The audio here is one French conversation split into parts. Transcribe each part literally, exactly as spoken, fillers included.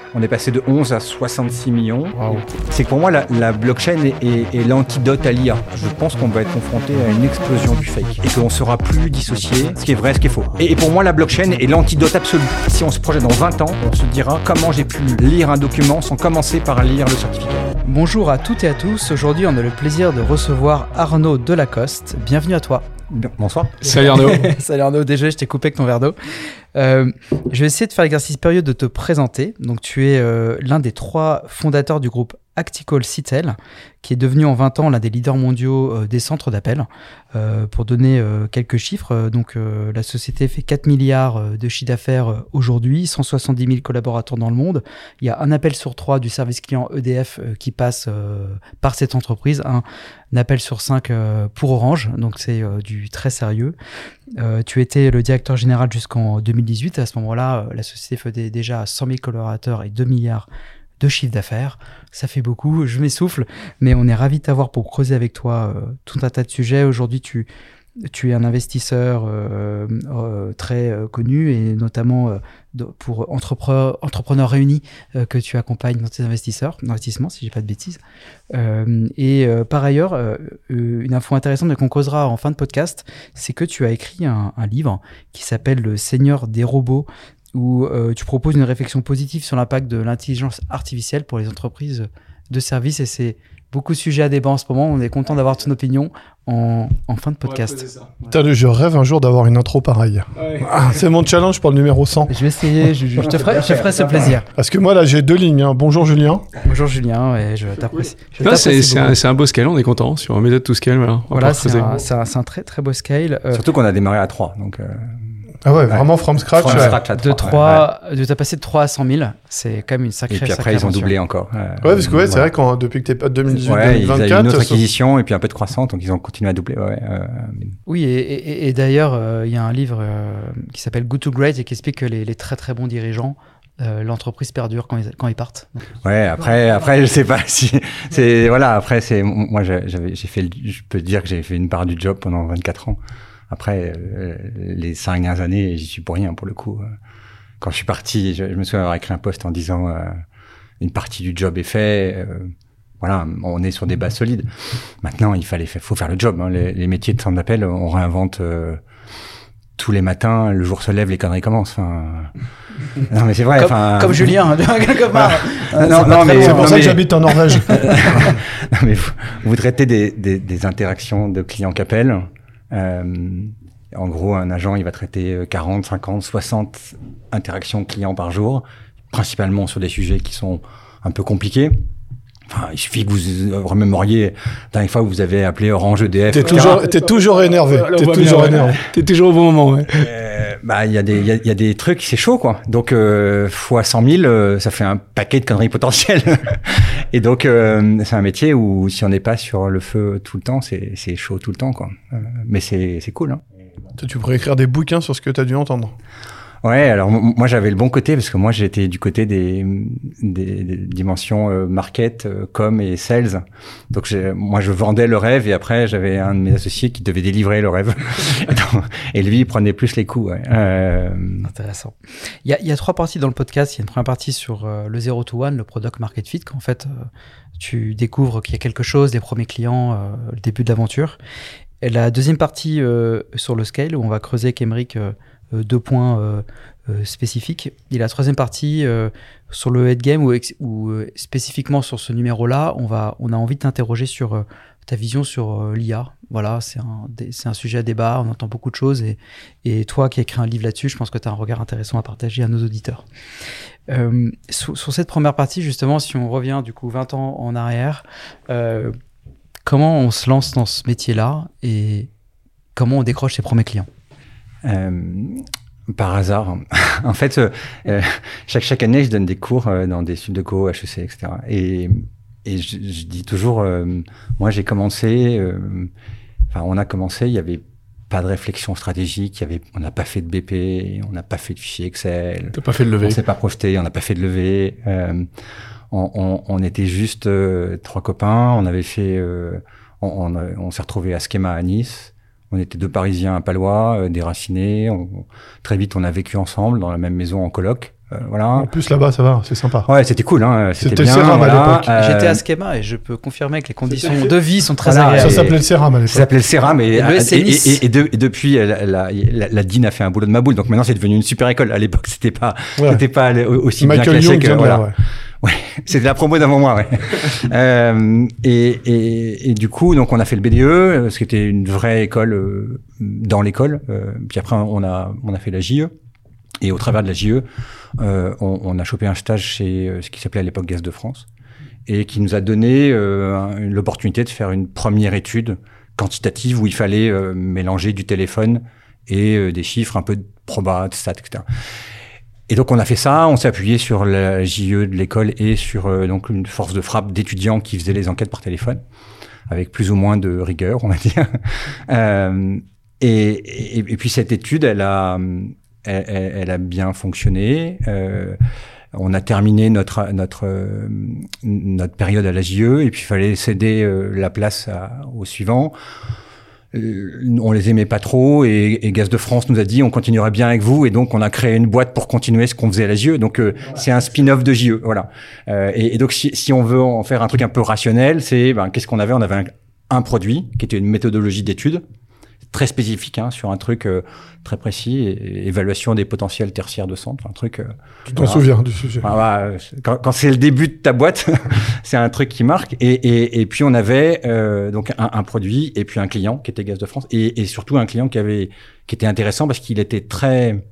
On est passé de onze à soixante-six millions. Wow. C'est que pour moi, la, la blockchain est, est, est l'antidote à l'I A. Je pense qu'on va être confronté à une explosion du fake et qu'on ne saura plus dissocier ce qui est vrai, ce qui est faux. Et, et pour moi, la blockchain est l'antidote absolu. Si on se projette dans vingt ans, on se dira comment j'ai pu lire un document sans commencer par lire le certificat. Bonjour à toutes et à tous. Aujourd'hui, on a le plaisir de recevoir Arnaud Delacoste. Bienvenue à toi. Bonsoir. Salut Arnaud. Salut Arnaud, désolé, je t'ai coupé avec ton verre d'eau. Euh, je vais essayer de faire l'exercice périlleux de te présenter. Donc, tu es euh, l'un des trois fondateurs du groupe Actical Citel, qui est devenu en vingt ans l'un des leaders mondiaux euh, des centres d'appel. Euh, pour donner euh, quelques chiffres, euh, donc, euh, la société fait quatre milliards euh, de chiffre d'affaires euh, aujourd'hui, cent soixante-dix mille collaborateurs dans le monde. Il y a un appel sur trois du service client E D F euh, qui passe euh, par cette entreprise, un, un appel sur cinq euh, pour Orange, donc c'est euh, du très sérieux. Euh, tu étais le directeur général jusqu'en deux mille dix-huit. À ce moment-là, euh, la société faisait déjà cent mille collaborateurs et deux milliards de chiffre d'affaires. Ça fait beaucoup, je m'essouffle, mais on est ravis de t'avoir pour creuser avec toi euh, tout un tas de sujets. Aujourd'hui, tu, tu es un investisseur euh, euh, très euh, connu et notamment euh, de, pour Entrepreneurs Entrepreneurs Réunis euh, que tu accompagnes dans tes investisseurs, investissements, si je dis pas de bêtises. Euh, et euh, par ailleurs, euh, une info intéressante qu'on causera en fin de podcast, c'est que tu as écrit un, un livre qui s'appelle Le Seigneur des robots, où euh, tu proposes une réflexion positive sur l'impact de l'intelligence artificielle pour les entreprises de services. Et c'est beaucoup de sujets à débat en ce moment. On est content d'avoir ton opinion en, en fin de podcast. Putain, je rêve un jour d'avoir une intro pareille. Ouais. Ah, c'est mon challenge pour le numéro cent. Je vais essayer, je, je, je te ferai, je te ferai ce plaisir. Parce que moi, là, j'ai deux lignes. Hein. Bonjour Julien. Bonjour Julien, ouais, je t'apprécie. Je non, c'est, c'est, un, c'est un beau scale, on est content. Sur un méthode to scale, voilà. Voilà, c'est un, c'est, un, c'est un très très beau scale. Euh... Surtout qu'on a démarré à trois, donc... Euh... Ah ouais, vraiment from scratch. From ouais. scratch à de trois, ouais. de t'as passé de trois à cent mille, c'est quand même une sacrée. Et puis après, ils ont doublé encore. Euh, ouais, parce que ouais, c'est voilà. vrai que depuis que t'es pas deux mille dix-huit, ouais, deux mille vingt-quatre, ils avaient une autre acquisition et puis un peu de croissance, donc ils ont continué à doubler. Ouais, euh, mais... Oui, et, et, et d'ailleurs, il euh, y a un livre euh, qui s'appelle Good to Great et qui explique que les, les très très bons dirigeants, euh, l'entreprise perdure quand ils, quand ils partent. Donc, ouais, après, après, je sais pas si c'est voilà. Après, c'est moi, j'avais, j'ai fait, je peux dire que j'ai fait une part du job pendant vingt-quatre ans. Après, euh, les cinq dernières années, j'y suis pour rien, pour le coup. Quand je suis parti, je, je me souviens avoir écrit un post en disant euh, une partie du job est fait. Euh, voilà, on est sur des bases solides. Maintenant, il fallait, faut faire le job. Hein. Les, les métiers de centre d'appel, on réinvente euh, tous les matins. Le jour se lève, les conneries commencent. Enfin, non, mais c'est vrai. Comme, enfin, comme Julien, quelque part. Euh, non, non, mais c'est pour non, ça mais... que j'habite en Norvège. non, mais vous, vous traitez des, des, des interactions de clients qui appellent. Euh, en gros, un agent, il va traiter quarante, cinquante, soixante interactions clients par jour, principalement sur des sujets qui sont un peu compliqués. Enfin, il suffit que vous remémoriez la dernière fois où vous avez appelé Orange E D F. T'es toujours, t'es toujours énervé. T'es toujours énervé. T'es toujours au bon moment, ouais. Euh, bah, il y a des, il y a, il y a des trucs, c'est chaud, quoi. Donc, euh, fois cent mille, euh, ça fait un paquet de conneries potentielles. Et donc, euh, c'est un métier où si on n'est pas sur le feu tout le temps, c'est, c'est chaud tout le temps, quoi. Euh, mais c'est, c'est cool, hein. Tu pourrais écrire des bouquins sur ce que tu as dû entendre. Ouais, alors m- moi j'avais le bon côté parce que moi j'étais du côté des, des, des dimensions euh, market, euh, com et sales. Donc j'ai, moi je vendais le rêve et après j'avais un de mes associés qui devait délivrer le rêve. Et lui il prenait plus les coups. Ouais. Euh... Intéressant. Il y, a, il y a trois parties dans le podcast. Il y a une première partie sur euh, le zero to one, le product market fit, qu'en fait euh, tu découvres qu'il y a quelque chose, des premiers clients, euh, le début de l'aventure. Et la deuxième partie euh, sur le scale, où on va creuser avec Émeric euh, deux points euh, euh, spécifiques. Et la troisième partie euh, sur le headgame, où, ex- où euh, spécifiquement sur ce numéro-là, on, va, on a envie de t'interroger sur euh, ta vision sur euh, l'I A. Voilà, c'est un, c'est un sujet à débat, on entend beaucoup de choses. Et, et toi qui as écrit un livre là-dessus, je pense que tu as un regard intéressant à partager à nos auditeurs. Euh, sur, sur cette première partie, justement, si on revient du coup vingt ans en arrière, euh, comment on se lance dans ce métier-là et comment on décroche ses premiers clients? Euh, par hasard. En fait, euh, chaque, chaque année, je donne des cours euh, dans des Sudoku, H E C, et cetera. Et, et je, je dis toujours, euh, moi j'ai commencé, euh, enfin on a commencé, il y avait pas de réflexion stratégique, il y avait, on n'a pas fait de B P, on n'a pas fait de fichier Excel. T'as pas fait de levée. On s'est pas projeté, on n'a pas fait de levée. Euh, on, on, on était juste euh, trois copains, on avait fait, euh, on, on, on s'est retrouvés à Schema à Nice. On était deux Parisiens à Palois, euh, déracinés. On, très vite, on a vécu ensemble dans la même maison en coloc. Euh, voilà. En plus, là-bas, ça va, c'est sympa. Ouais, c'était cool, hein. C'était, C'était bien. le Céram voilà. à l'époque. Euh... J'étais à Euh, Schema et je peux confirmer que les conditions C'était- de vie sont très Voilà, agréables. Ça s'appelait le Céram à l'époque. Ça s'appelait le Céram et, Et le et, S N I S. et, et, de- et depuis, la, la, la, la D I N a fait un boulot de ma boule. Donc maintenant, c'est devenu une super école. À l'époque, c'était pas, Ouais. c'était pas aussi Michael bien classé Young que vient de là, voilà. ouais. Ouais, c'était la promo d'avant moi, ouais. euh, et, et, et du coup, donc on a fait le B D E, ce qui était une vraie école euh, dans l'école. Euh, puis après, on a on a fait la J E. Et au travers de la J E, euh, on, on a chopé un stage chez euh, ce qui s'appelait à l'époque Gaz de France, et qui nous a donné euh, un- l'opportunité de faire une première étude quantitative où il fallait euh, mélanger du téléphone et euh, des chiffres, un peu de proba, de stats, et cetera. Et donc on a fait ça, on s'est appuyé sur la J E de l'école et sur euh, donc une force de frappe d'étudiants qui faisaient les enquêtes par téléphone, avec plus ou moins de rigueur, on va dire. euh, et, et, et puis cette étude, elle a, elle, elle, elle a bien fonctionné. Euh, on a terminé notre notre euh, notre période à la J E et puis il fallait céder euh, la place à, au suivant. Euh, on les aimait pas trop et, et Gaz de France nous a dit on continuera bien avec vous et donc on a créé une boîte pour continuer ce qu'on faisait à la J E. Donc euh, c'est un spin-off de J E, voilà. Euh, et, et donc si, si on veut en faire un truc un peu rationnel, c'est ben, qu'est-ce qu'on avait ? On avait un, un produit qui était une méthodologie d'étude très spécifique hein, sur un truc euh, très précis, et, et évaluation des potentiels tertiaires de centre, un truc. Euh, Tu t'en voilà. souviens du sujet. Ah, bah, quand, quand c'est le début de ta boîte, c'est un truc qui marque. Et, et, et puis on avait euh, donc un, un produit et puis un client qui était Gaz de France et, et surtout un client qui avait qui était intéressant parce qu'il était très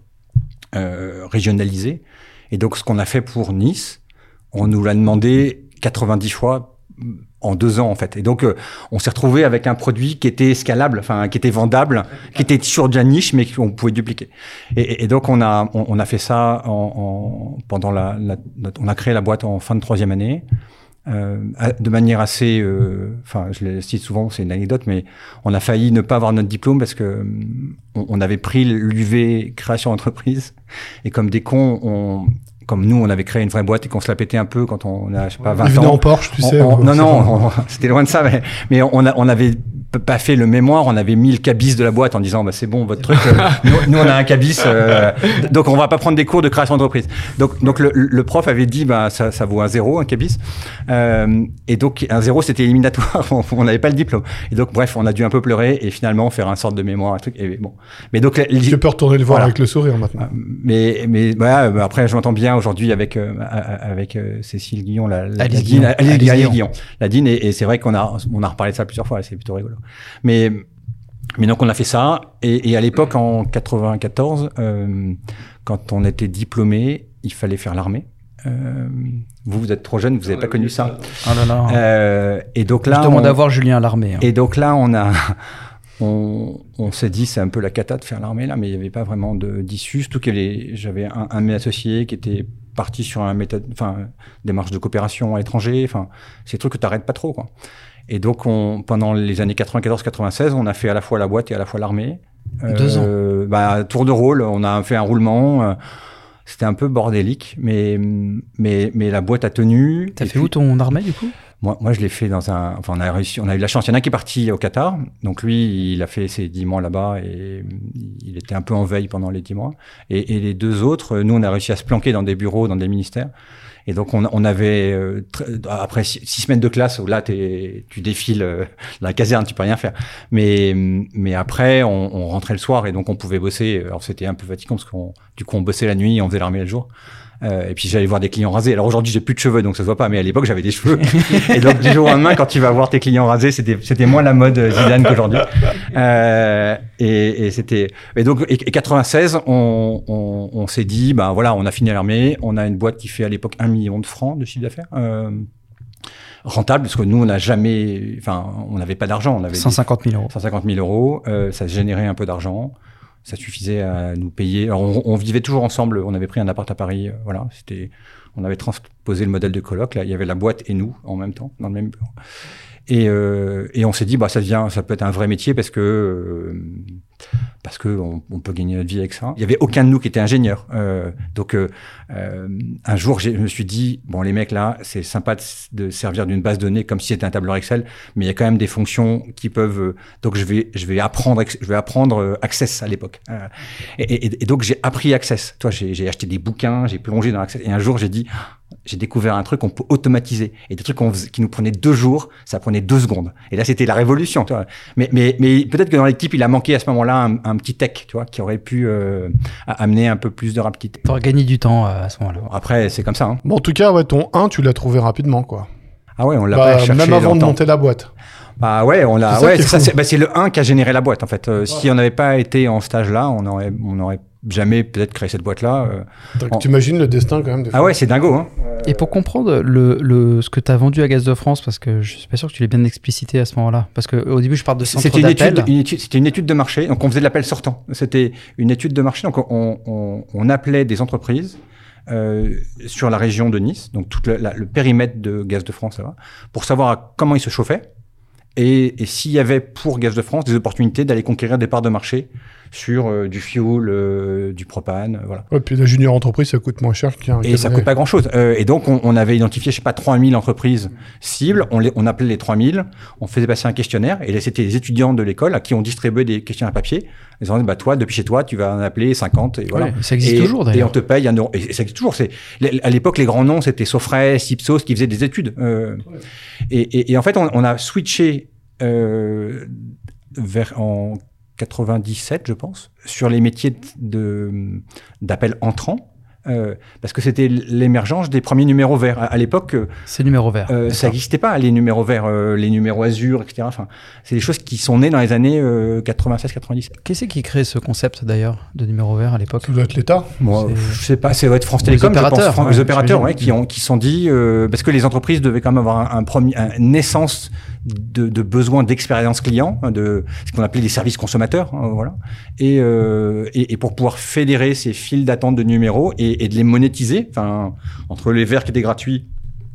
euh, régionalisé. Et donc ce qu'on a fait pour Nice, on nous l'a demandé quatre-vingt-dix fois en deux ans en fait. Et donc euh, on s'est retrouvé avec un produit qui était scalable, enfin qui était vendable, qui était sur de la niche mais qu'on pouvait dupliquer. Et, et donc on a on, on a fait ça en, en pendant la, la notre, on a créé la boîte en fin de troisième année. Euh, de manière assez, enfin, euh, je le cite souvent, c'est une anecdote, mais on a failli ne pas avoir notre diplôme parce que on, on avait pris l'U V création d'entreprise et comme des cons, on comme nous, on avait créé une vraie boîte et qu'on se la pétait un peu quand on a, je sais pas, vingt Il venait ans. en Porsche, tu on, sais. on, euh, non, c'est non, pas- on- c'était loin de ça, mais, mais on, a, on avait pas fait le mémoire, on avait mis le cabis de la boîte en disant, bah, c'est bon, votre truc, euh, nous, nous, on a un cabis, euh, donc on va pas prendre des cours de création d'entreprise. Donc, donc le, le prof avait dit, bah, ça, ça vaut un zéro, un cabis. Euh, et donc, un zéro, c'était éliminatoire, on n'avait pas le diplôme. Et donc, bref, on a dû un peu pleurer et finalement faire un sorte de mémoire, un truc. Et bon. Mais donc, les- Tu peux retourner le voir Voilà. avec le sourire maintenant. mais mais voilà, bah, après je m'entends bien aujourd'hui avec euh, avec euh, Cécile Guillon, la, la, Alice la Guillon. Dean, Alice, Alice Alice Guillon. Guillon, la Dean, et, et c'est vrai qu'on a on a reparlé de ça plusieurs fois, c'est plutôt rigolo. Mais mais donc on a fait ça et, et à l'époque en quatre-vingt-quatorze, euh, quand on était diplômé, il fallait faire l'armée. Euh, vous vous êtes trop jeune, vous n'avez pas connu ça. Oh là là. Euh, et donc Je là, demande on- à voir Julien à l'armée. hein. et donc là, on a, on, on s'est dit, c'est un peu la cata de faire l'armée là, mais il n'y avait pas vraiment de d'issue. Surtout que les- j'avais un, un de mes associés qui était parti sur un méthode, enfin, démarche de coopération à l'étranger. Enfin, c'est des trucs que t'arrêtes pas trop, quoi. Et donc, on, pendant les années quatre-vingt-quatorze quatre-vingt-seize, on a fait à la fois la boîte et à la fois l'armée. Deux Euh, bah, tour de rôle, on a fait un roulement. euh, C'était un peu bordélique, mais mais mais la boîte a tenu. T'as Et fait puis- où ton armée du coup? moi, moi, je l'ai fait dans un. Enfin, on a réussi. On a eu de la chance. Il y en a un qui est parti au Qatar. Donc lui, il a fait ses dix mois là-bas et il était un peu en veille pendant les dix mois. Et, et les deux autres, nous, on a réussi à se planquer dans des bureaux, dans des ministères. Et donc on, on avait euh, tr- après six, six semaines de classe où là t'es, tu défiles euh, la caserne, tu peux rien faire. Mais mais après on, on rentrait le soir et donc on pouvait bosser. Alors c'était un peu fatigant parce qu'on du coup on bossait la nuit et on faisait l'armée le jour. Euh, et puis j'allais voir des clients rasés. Alors aujourd'hui j'ai plus de cheveux donc ça se voit pas, mais à l'époque j'avais des cheveux. Et donc du jour au lendemain quand tu vas voir tes clients rasés, c'était c'était moins la mode Zidane qu'aujourd'hui. Euh, et, et c'était et donc et, et quatre-vingt-seize on, on, on s'est dit ben voilà on a fini l'armée, on a une boîte qui fait à l'époque un million de francs de chiffre d'affaires. Euh, rentable parce que nous on n'a jamais enfin on n'avait pas d'argent, on avait cent cinquante mille euros. cent cinquante mille euros, euh, ça générait un peu d'argent. Ça suffisait à nous payer. Alors, on, on vivait toujours ensemble. On avait pris un appart à Paris. Euh, voilà, c'était. On avait transposé le modèle de coloc. Là, il y avait la boîte et nous en même temps dans le même bureau. Et, euh, et on s'est dit, bah, ça devient, ça peut être un vrai métier parce que euh, parce que on, on peut gagner notre vie avec ça. Il y avait aucun de nous qui était ingénieur. Euh, donc euh, euh, un jour, j'ai, je me suis dit bon, les mecs là, c'est sympa de, de servir d'une base de données comme si c'était un tableur Excel, mais il y a quand même des fonctions qui peuvent. Euh, donc je vais, je vais apprendre, je vais apprendre euh, Access à l'époque. Euh, et, et, et donc j'ai appris Access. Toi, j'ai, j'ai acheté des bouquins, j'ai plongé dans Access. Et un jour, j'ai dit, j'ai découvert un truc qu'on peut automatiser. Et des trucs qu'on faisait, qui nous prenaient deux jours, ça prenait deux secondes. Et là, c'était la révolution. Tu vois. Mais, mais, mais peut-être que dans l'équipe, il a manqué à ce moment-là un, un petit tech, tu vois, qui aurait pu euh, amener un peu plus de rapidité. T'aurais gagné du temps euh, à ce moment-là. Bon, après, c'est comme ça. Hein. Bon, en tout cas, ouais, ton un, tu l'as trouvé rapidement, quoi. Ah ouais, on l'a Bah, pas cherché même avant longtemps. de monter la boîte. Bah ouais, on l'a. C'est ça Ouais, qui est c'est, ça, fou. c'est, bah, c'est le un qui a généré la boîte en fait. Euh, ouais. Si on n'avait pas été en stage là, on aurait, on aurait jamais peut-être créé cette boîte là. Euh, Donc on... t'imagines le destin quand même. Des ah ouais, c'est dingo. Hein. Et pour comprendre le, le, ce que tu as vendu à Gaz de France, parce que je suis pas sûr que tu l'aies bien explicité à ce moment-là, parce qu'au début je parle de centre c'était une d'appel. étude, une étude, c'était une étude de marché, donc on faisait de l'appel sortant. C'était une étude de marché, donc on, on, on appelait des entreprises. Euh, sur la région de Nice, donc tout le, la, le périmètre de Gaz de France, ça va, pour savoir comment ils se chauffaient et, et s'il y avait pour Gaz de France des opportunités d'aller conquérir des parts de marché sur euh, du fuel, euh, du propane, euh, voilà. Ouais, puis la junior entreprise, ça coûte moins cher qu'un. Et ça coûte pas grand-chose. Euh, et donc, on, on avait identifié, je sais pas, trois mille entreprises cibles. On, les, on appelait les trois mille. On faisait passer un questionnaire. Et là, c'était les étudiants de l'école à qui on distribuait des questionnaires papier. Ils ont dit, bah, toi, depuis chez toi, tu vas en appeler cinquante. Et voilà. Ouais, ça existe et, toujours, d'ailleurs. Et on te paye un euro. Et ça existe toujours. C'est, à l'époque, les grands noms, c'était Sofres, Ipsos, qui faisaient des études. Euh, ouais. et, et, et en fait, on, on a switché, euh, vers, en quatre-vingt-dix-sept, je pense, sur les métiers de, d'appel entrant, euh, parce que c'était l'émergence des premiers numéros verts. À, à l'époque, c'est numéro vert. Euh, ça n'existait pas, les numéros verts, euh, les numéros azur, et cetera. Enfin, c'est des choses qui sont nées dans les années euh, quatre-vingt-seize quatre-vingt-dix. Qu'est-ce qui crée ce concept d'ailleurs de numéro vert à l'époque? Ça doit être l'État. Moi, je sais pas, ça doit être France Télécom, les opérateurs, je pense, ouais, les opérateurs, ouais, qui ont, qui sont dit, euh, parce que les entreprises devaient quand même avoir un, un premier, une naissance de, de besoin d'expérience client, de ce qu'on appelait les services consommateurs, euh, voilà. Et, euh, et, et pour pouvoir fédérer ces files d'attente de numéros et, et de les monétiser, enfin, entre les verts qui étaient gratuits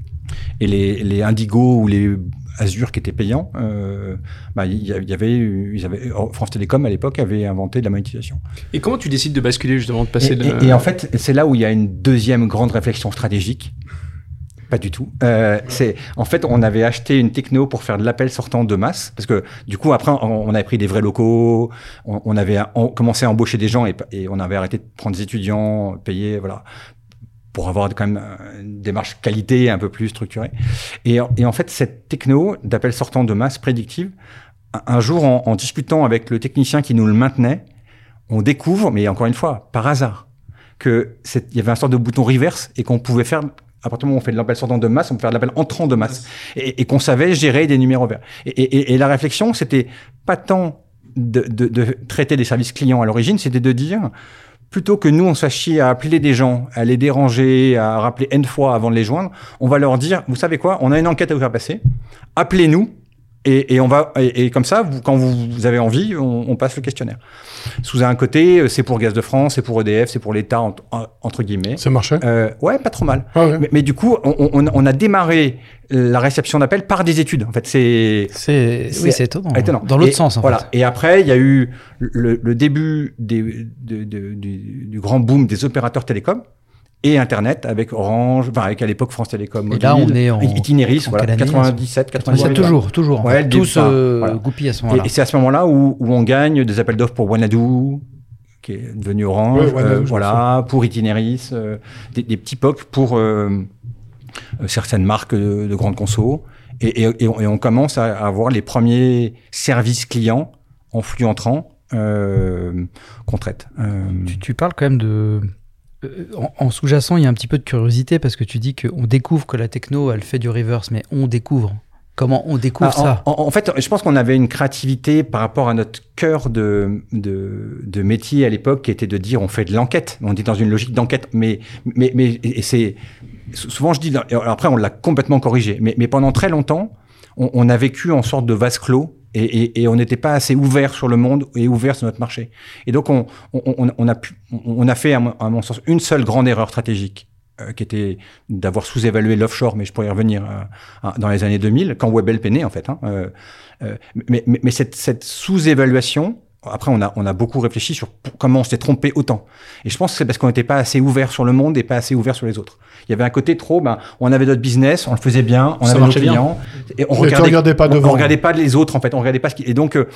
et les, les Indigo ou les Azur qui étaient payants, euh, bah, il y avait, ils avaient, France Télécom à l'époque avait inventé de la monétisation. Et comment tu décides de basculer justement, de passer et, de... et, et en fait, c'est là où il y a une deuxième grande réflexion stratégique. Pas du tout. Euh, c'est, en fait, on avait acheté une techno pour faire de l'appel sortant de masse, parce que du coup, après, on, on avait pris des vrais locaux, on, on avait on, commencé à embaucher des gens et, et on avait arrêté de prendre des étudiants, payer, voilà, pour avoir quand même une démarche qualité un peu plus structurée. Et, et en fait, cette techno d'appel sortant de masse prédictive, un, un jour, en, en discutant avec le technicien qui nous le maintenait, on découvre, mais encore une fois, par hasard, que c'est, il y avait un sorte de bouton reverse et qu'on pouvait faire. À partir du moment où on fait de l'appel sortant de masse, on peut faire de l'appel entrant de masse. Et, et qu'on savait gérer des numéros verts. Et, et, et la réflexion, c'était pas tant de, de, de traiter des services clients à l'origine, c'était de dire, plutôt que nous, on se fasse chier à appeler des gens, à les déranger, à rappeler N fois avant de les joindre, on va leur dire, vous savez quoi, on a une enquête à vous faire passer, appelez-nous, et, et on va, et, et comme ça, vous, quand vous, vous avez envie, on, on passe le questionnaire. Sous un côté, c'est pour Gaz de France, c'est pour E D F, c'est pour l'État, en, en, entre guillemets. Ça marchait euh, Ouais, pas trop mal. Ah ouais. mais, mais du coup, on, on, on a démarré la réception d'appels par des études. En fait, c'est... C'est, c'est oui, c'est étonnant. étonnant. Dans l'autre et, sens, en voilà. fait. Et après, il y a eu le, le début des, de, de, du, du grand boom des opérateurs télécoms et Internet avec Orange, enfin avec à l'époque France Télécom. Et là, on est en Itinéris, en voilà, quelle année, quatre-vingt-dix-sept, quatre-vingt-dix-huit. Toujours, toujours. En Ouais, fait. le Tous début, euh, voilà. goupillent à ce moment-là. Et, et c'est à ce moment-là où, où on gagne des appels d'offres pour Wanadoo, qui est devenu Orange, Ouais, Wanadoo, euh, je voilà, pour Itinéris, euh, des, des petits P O C pour euh, euh, certaines marques de, de grandes consos. Et, et, et, on, et on commence à, à avoir les premiers services clients en flux entrant euh, qu'on traite. Euh, tu, tu parles quand même de... En, en sous-jacent, il y a un petit peu de curiosité parce que tu dis qu'on découvre que la techno, elle fait du reverse, mais on découvre. Comment on découvre ah, ça en, en, en fait, je pense qu'on avait une créativité par rapport à notre cœur de, de, de métier à l'époque qui était de dire on fait de l'enquête. On était dans une logique d'enquête, mais, mais, mais et c'est souvent je dis, après on l'a complètement corrigé, mais, mais pendant très longtemps, on, on a vécu en sorte de vase clos. Et, et, et on n'était pas assez ouvert sur le monde et ouvert sur notre marché. Et donc, on, on, on, a, pu, on a fait, à mon, à mon sens, une seule grande erreur stratégique, euh, qui était d'avoir sous-évalué l'offshore, mais je pourrais y revenir euh, dans les années deux mille, quand WebHelp est né, en fait. Hein, euh, euh, mais mais, mais cette, cette sous-évaluation après, on a, on a beaucoup réfléchi sur comment on s'était trompé autant. Et je pense que c'est parce qu'on n'était pas assez ouvert sur le monde et pas assez ouvert sur les autres. Il y avait un côté trop, ben, on avait notre business, on le faisait bien, on Ça avait nos marchait bien. clients. Et on Mais tu regardait, regardais pas on, devant. on regardait pas les autres, en fait. On regardait pas ce qui, et donc, euh,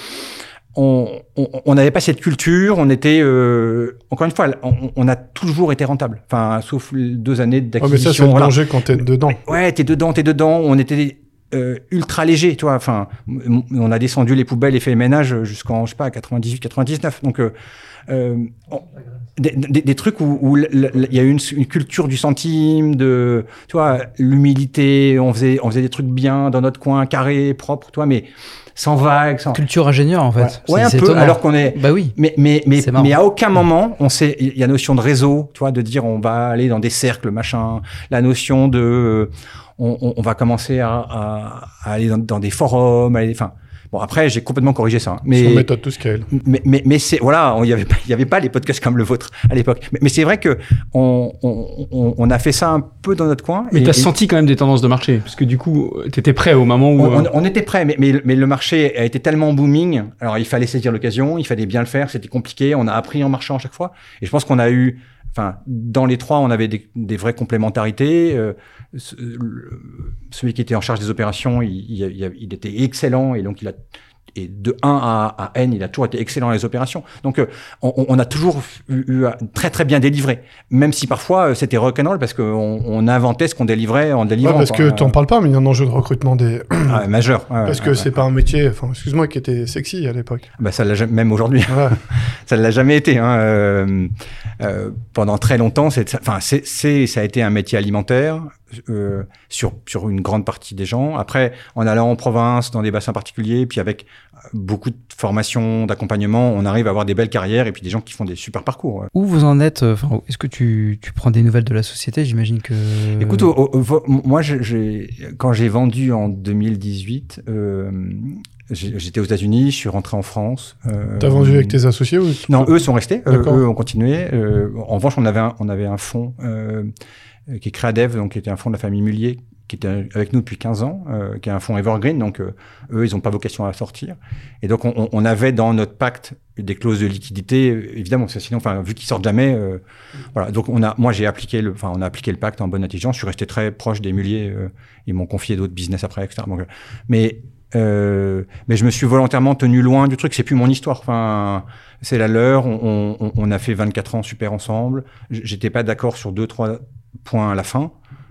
on, on, on n'avait pas cette culture, on était, euh, encore une fois, on, on a toujours été rentable. Enfin, sauf les deux années Ouais, d'acquisition. mais ça, c'est le voilà. danger quand t'es dedans. Ouais, t'es dedans, t'es dedans. On était euh, ultra léger, tu vois. Enfin, m- on a descendu les poubelles et fait le ménage jusqu'en, je sais pas, quatre-vingt-dix-huit, quatre-vingt-dix-neuf. Donc, euh, euh, on- des, des, des trucs où où l- l- il y a eu une, une culture du centime, de, tu vois, l'humilité. On faisait, on faisait des trucs bien dans notre coin, carré, propre, tu vois, mais sans vagues, sans. Culture ingénieur, en fait. Ouais, C'est- ouais, un c'est peu. étonnant. Alors qu'on est. Bah oui. Mais, mais, mais, C'est marrant. mais à aucun moment, on sait, il y a notion de réseau, tu vois, de dire on va aller dans des cercles, machin, la notion de, euh, on, on, on va commencer à, à, à aller dans, dans des forums, aller, enfin, bon, après, j'ai complètement corrigé ça, hein, Sur mais, méthode to scale. mais, mais, mais c'est, voilà, il y avait pas, il y avait pas les podcasts comme le vôtre à l'époque. Mais, mais c'est vrai que on, on, on, on a fait ça un peu dans notre coin. Mais et- t'as et- senti quand même des tendances de marché, parce que du coup, t'étais prêt au moment où. on, on, euh, on était prêt, mais, mais, mais le marché a été tellement booming. Alors, il fallait saisir l'occasion, il fallait bien le faire, c'était compliqué. On a appris en marchant à chaque fois. Et je pense qu'on a eu, enfin, dans les trois, on avait des, des vraies complémentarités. Euh, ce- le- celui qui était en charge des opérations, il, il, il était excellent et donc il a. Et de un à, à N, il a toujours été excellent dans les opérations. Donc, euh, on, on a toujours eu, eu à très très bien délivré, même si parfois euh, c'était rock'n'roll parce qu'on on inventait ce qu'on délivrait en Ouais, délivrant. parce quoi. que t'en parles pas, mais il y a un enjeu de recrutement des. Ah, majeur. Ouais, Parce ouais, que ouais. c'est pas un métier, enfin, excuse-moi, qui était sexy à l'époque. Bah ça l'a jamais- même aujourd'hui, Ouais. ça ne l'a jamais été. Hein. Euh, euh, pendant très longtemps, c'est, enfin, c'est, c'est, ça a été un métier alimentaire euh, sur sur une grande partie des gens. Après, en allant en province, dans des bassins particuliers, puis avec beaucoup de formation, d'accompagnement, on arrive à avoir des belles carrières et puis des gens qui font des super parcours. Ouais. Où vous en êtes euh, enfin, est-ce que tu, tu prends des nouvelles de la société? J'imagine que. Écoute, au- au- au- moi, j'ai, j'ai, quand j'ai vendu en deux mille dix-huit, euh, j'ai- j'étais aux États-Unis, je suis rentré en France. Euh, T'as vendu avec tes associés ou Non, eux sont restés. Euh, D'accord. eux ont continué. Euh, en revanche, on avait un, on avait un fonds euh, qui est Créadev, donc qui était un fonds de la famille Mullier, qui était avec nous depuis quinze ans, euh, qui est un fonds evergreen. Donc, euh, eux, ils n'ont pas vocation à sortir. Et donc, on, on avait dans notre pacte des clauses de liquidité, euh, évidemment, parce que sinon, enfin, vu qu'ils sortent jamais, euh, voilà. Donc, on a, moi, j'ai appliqué le, enfin, on a appliqué le pacte en bonne intelligence. Je suis resté très proche des Mullier. Euh, ils m'ont confié d'autres business après, et cetera. Donc, euh, mais Euh, mais je me suis volontairement tenu loin du truc. C'est plus mon histoire. Enfin, c'est la leur. On, on, on a fait vingt-quatre ans super ensemble. J'étais pas d'accord sur deux, trois points à la fin.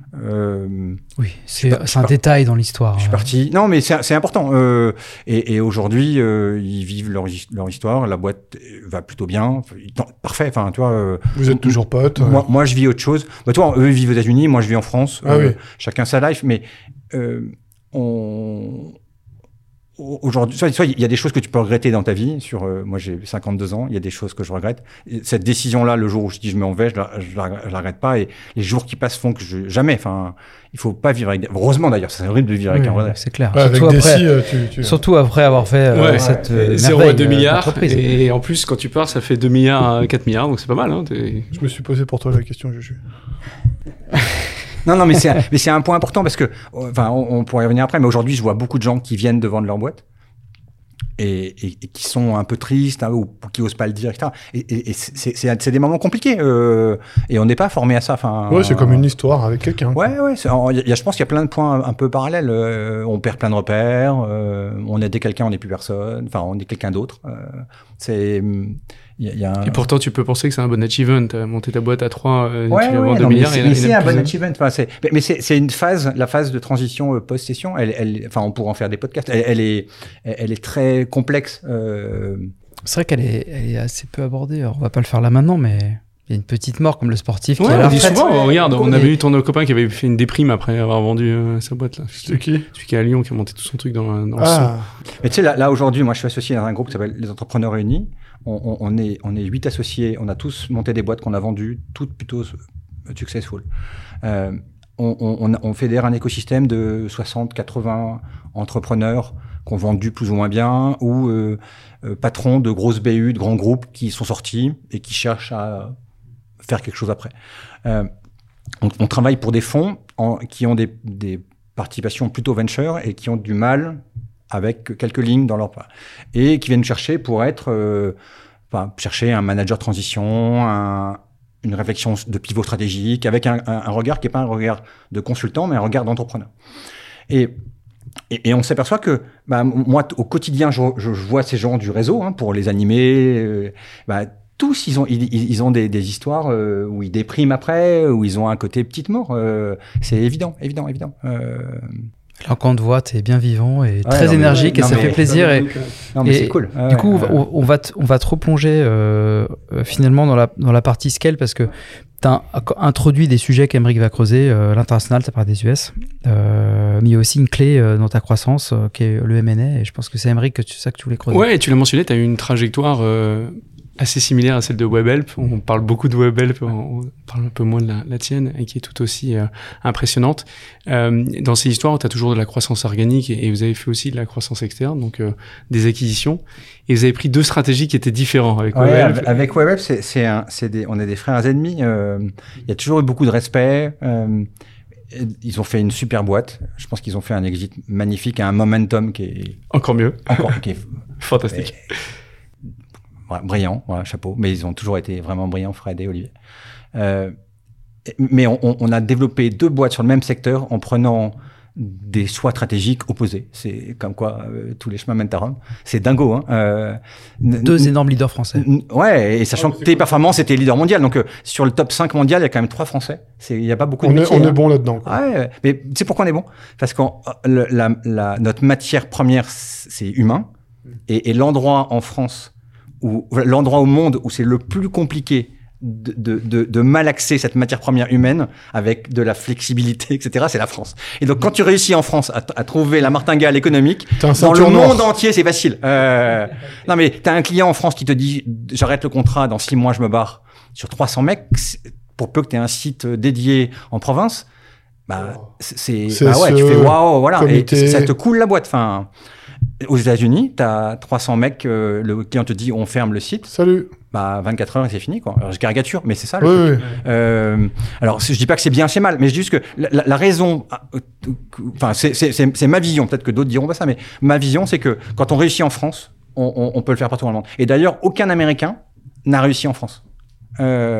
Euh, Oui, c'est, je suis c'est un par- détail dans l'histoire. je suis parti. Non, mais c'est c'est important. Euh, et, et aujourd'hui, euh, ils vivent leur, his- leur histoire. La boîte va plutôt bien. Non, parfait. Enfin, tu vois. euh, Vous êtes toujours potes. moi, ouais. moi, je vis autre chose. Bah, toi, eux ils vivent aux États-Unis, moi, je vis en France. Ah oui. Chacun sa life, mais euh, on aujourd'hui, soit, soit il y a des choses que tu peux regretter dans ta vie. Sur, euh, moi, j'ai cinquante-deux ans, il y a des choses que je regrette. Et cette décision-là, le jour où je dis je m'en vais, je la, je la, je la regrette pas. Et les jours qui passent font que je jamais. Enfin, il faut pas vivre avec. Des... Heureusement d'ailleurs, c'est horrible de vivre avec Oui, un regret. c'est clair. Ouais, avec surtout, des après, si, euh, tu, tu... surtout après avoir fait euh, Ouais, cette ouais. euh, zéro à merveille, deux euh, milliards. d'entreprise. Et en plus, quand tu pars, ça fait deux milliards à quatre milliards, donc c'est pas mal. Hein, t'es- Je me suis posé pour toi la question, Juju. Non, non, mais c'est un, mais c'est un point important parce que, euh, enfin, on, on pourrait y revenir après, mais aujourd'hui, je vois beaucoup de gens qui viennent de vendre leur boîte. Et, et, et qui sont un peu tristes hein, ou, ou qui osent pas le dire, et cetera. Et, et, et c'est, c'est, c'est des moments compliqués euh, et on n'est pas formé à ça. Enfin, Ouais, c'est comme une histoire avec quelqu'un. Ouais, ouais. c'est- en- y a- je pense qu'il y a plein de points un, un peu parallèles. Euh, on perd plein de repères. Euh, on aidait quelqu'un, on n'est plus personne. Enfin, on est quelqu'un d'autre. Euh, c'est, il y a, y a un... Et pourtant, tu peux penser que c'est un bon achievement. T'as monté ta boîte à trois, euh, Ouais, tu vas ouais, vendre non, deux mais milliards. c'est, et mais et c'est la un bon plus- achievement. Enfin, c'est, mais, mais c'est, c'est une phase, la phase de transition euh, post-session. Elle, elle, enfin, on pourra en faire des podcasts. Elle, elle est, elle, elle est très complexe. Euh, C'est vrai qu'elle est, elle est assez peu abordée. Alors, on va pas le faire là maintenant, mais il y a une petite mort comme le sportif Ouais, qui est à on la dit retraite. souvent, regarde, on Et- avait eu ton copain qui avait fait une déprime après avoir vendu euh, sa boîte là. C'est qui? Celui qui est à Lyon, qui a monté tout son truc dans, la- dans le son. Ah, Mais tu sais, là, là aujourd'hui, moi, je suis associé dans un groupe qui s'appelle les Entrepreneurs Réunis. On, on, on est, on est huit associés. On a tous monté des boîtes qu'on a vendues, toutes plutôt successful. Euh, on, on, on fédère un écosystème de soixante, quatre-vingts entrepreneurs qui ont vendu plus ou moins bien, ou euh, euh, patrons de grosses B U, de grands groupes qui sont sortis et qui cherchent à faire quelque chose après. Euh, on, on travaille pour des fonds en, qui ont des, des participations plutôt venture et qui ont du mal avec quelques lignes dans leur et qui viennent chercher pour être, euh, enfin, chercher un manager de transition, un, une réflexion de pivot stratégique, avec un, un, un regard qui n'est pas un regard de consultant, mais un regard d'entrepreneur. Et, et, et on s'aperçoit que bah, moi, au quotidien, je, je, je vois ces gens du réseau hein, pour les animer. Euh, bah, tous, ils ont, ils, ils ont des, des histoires euh, où ils dépriment après, où ils ont un côté petite mort. Euh, c'est évident, évident, évident. Euh, Alors quand on te voit, t'es bien vivant et ouais, très non, énergique mais, et non, ça mais, fait plaisir. Et, non mais et c'est cool. Du coup, ouais, on, on va t- on va te replonger euh, euh, finalement dans la dans la partie scale parce que t'as introduit des sujets qu'Aymeric va creuser. Euh, l'international, t'as parlé des U S, euh, mais il y a aussi une clé euh, dans ta croissance euh, qui est le M and A. Et je pense que c'est Aymeric que tu ça que tu voulais creuser. Ouais, et tu l'as mentionné, t'as eu une trajectoire euh, assez similaire à celle de WebHelp. On parle beaucoup de WebHelp, on parle un peu moins de la, la tienne, et qui est tout aussi euh, impressionnante. Euh, dans ces histoires, tu as toujours de la croissance organique, et, et vous avez fait aussi de la croissance externe, donc euh, des acquisitions. Et vous avez pris deux stratégies qui étaient différentes avec ouais, WebHelp. Avec WebHelp, c'est, c'est un, c'est des, on est des frères ennemis. Euh, il y a toujours eu beaucoup de respect. Euh, ils ont fait une super boîte. Je pense qu'ils ont fait un exit magnifique, un momentum qui est encore mieux, encore qui est fantastique. Et, Ouais, brillant, voilà, chapeau. Mais ils ont toujours été vraiment brillants, Fred et Olivier. Euh, mais on, on a développé deux boîtes sur le même secteur en prenant des choix stratégiques opposés. C'est comme quoi euh, tous les chemins mènent à Rome. C'est dingo. Hein. Euh, deux n- énormes leaders français. N- ouais, et sachant oh, que Téléperformance était leader mondial. Donc euh, sur le top cinq mondial, il y a quand même trois Français. Il n'y a pas beaucoup on de est, métiers. On hein. est bon là-dedans. Quoi. Ouais, mais tu sais pourquoi on est bon ? Parce que la, la, notre matière première, c'est humain. Et, et l'endroit en France où l'endroit au monde où c'est le plus compliqué de, de, de, de malaxer cette matière première humaine avec de la flexibilité, et cetera, c'est la France. Et donc, quand tu réussis en France à, à trouver la martingale économique, dans le monde noir. entier, c'est facile. Euh, non, mais t'as un client en France qui te dit « J'arrête le contrat, dans six mois, je me barre ». Sur trois cents mecs, pour peu que t'aies un site dédié en province, bah, c'est... c'est bah ouais, tu fais « Waouh », voilà. Comité... Et ça te coule la boîte. Enfin... Aux États-Unis, tu as trois cents mecs, euh, le client te dit on ferme le site. Salut. Bah, vingt-quatre heures et c'est fini, quoi. Alors, je caricature, mais c'est ça. Le oui, truc. oui. Euh, alors, je dis pas que c'est bien, c'est mal, mais je dis juste que la, la, la raison, enfin, c'est, c'est, c'est, c'est ma vision. Peut-être que d'autres diront pas ça, mais ma vision, c'est que quand on réussit en France, on, on, on peut le faire partout dans le monde. Et d'ailleurs, aucun Américain n'a réussi en France. Euh,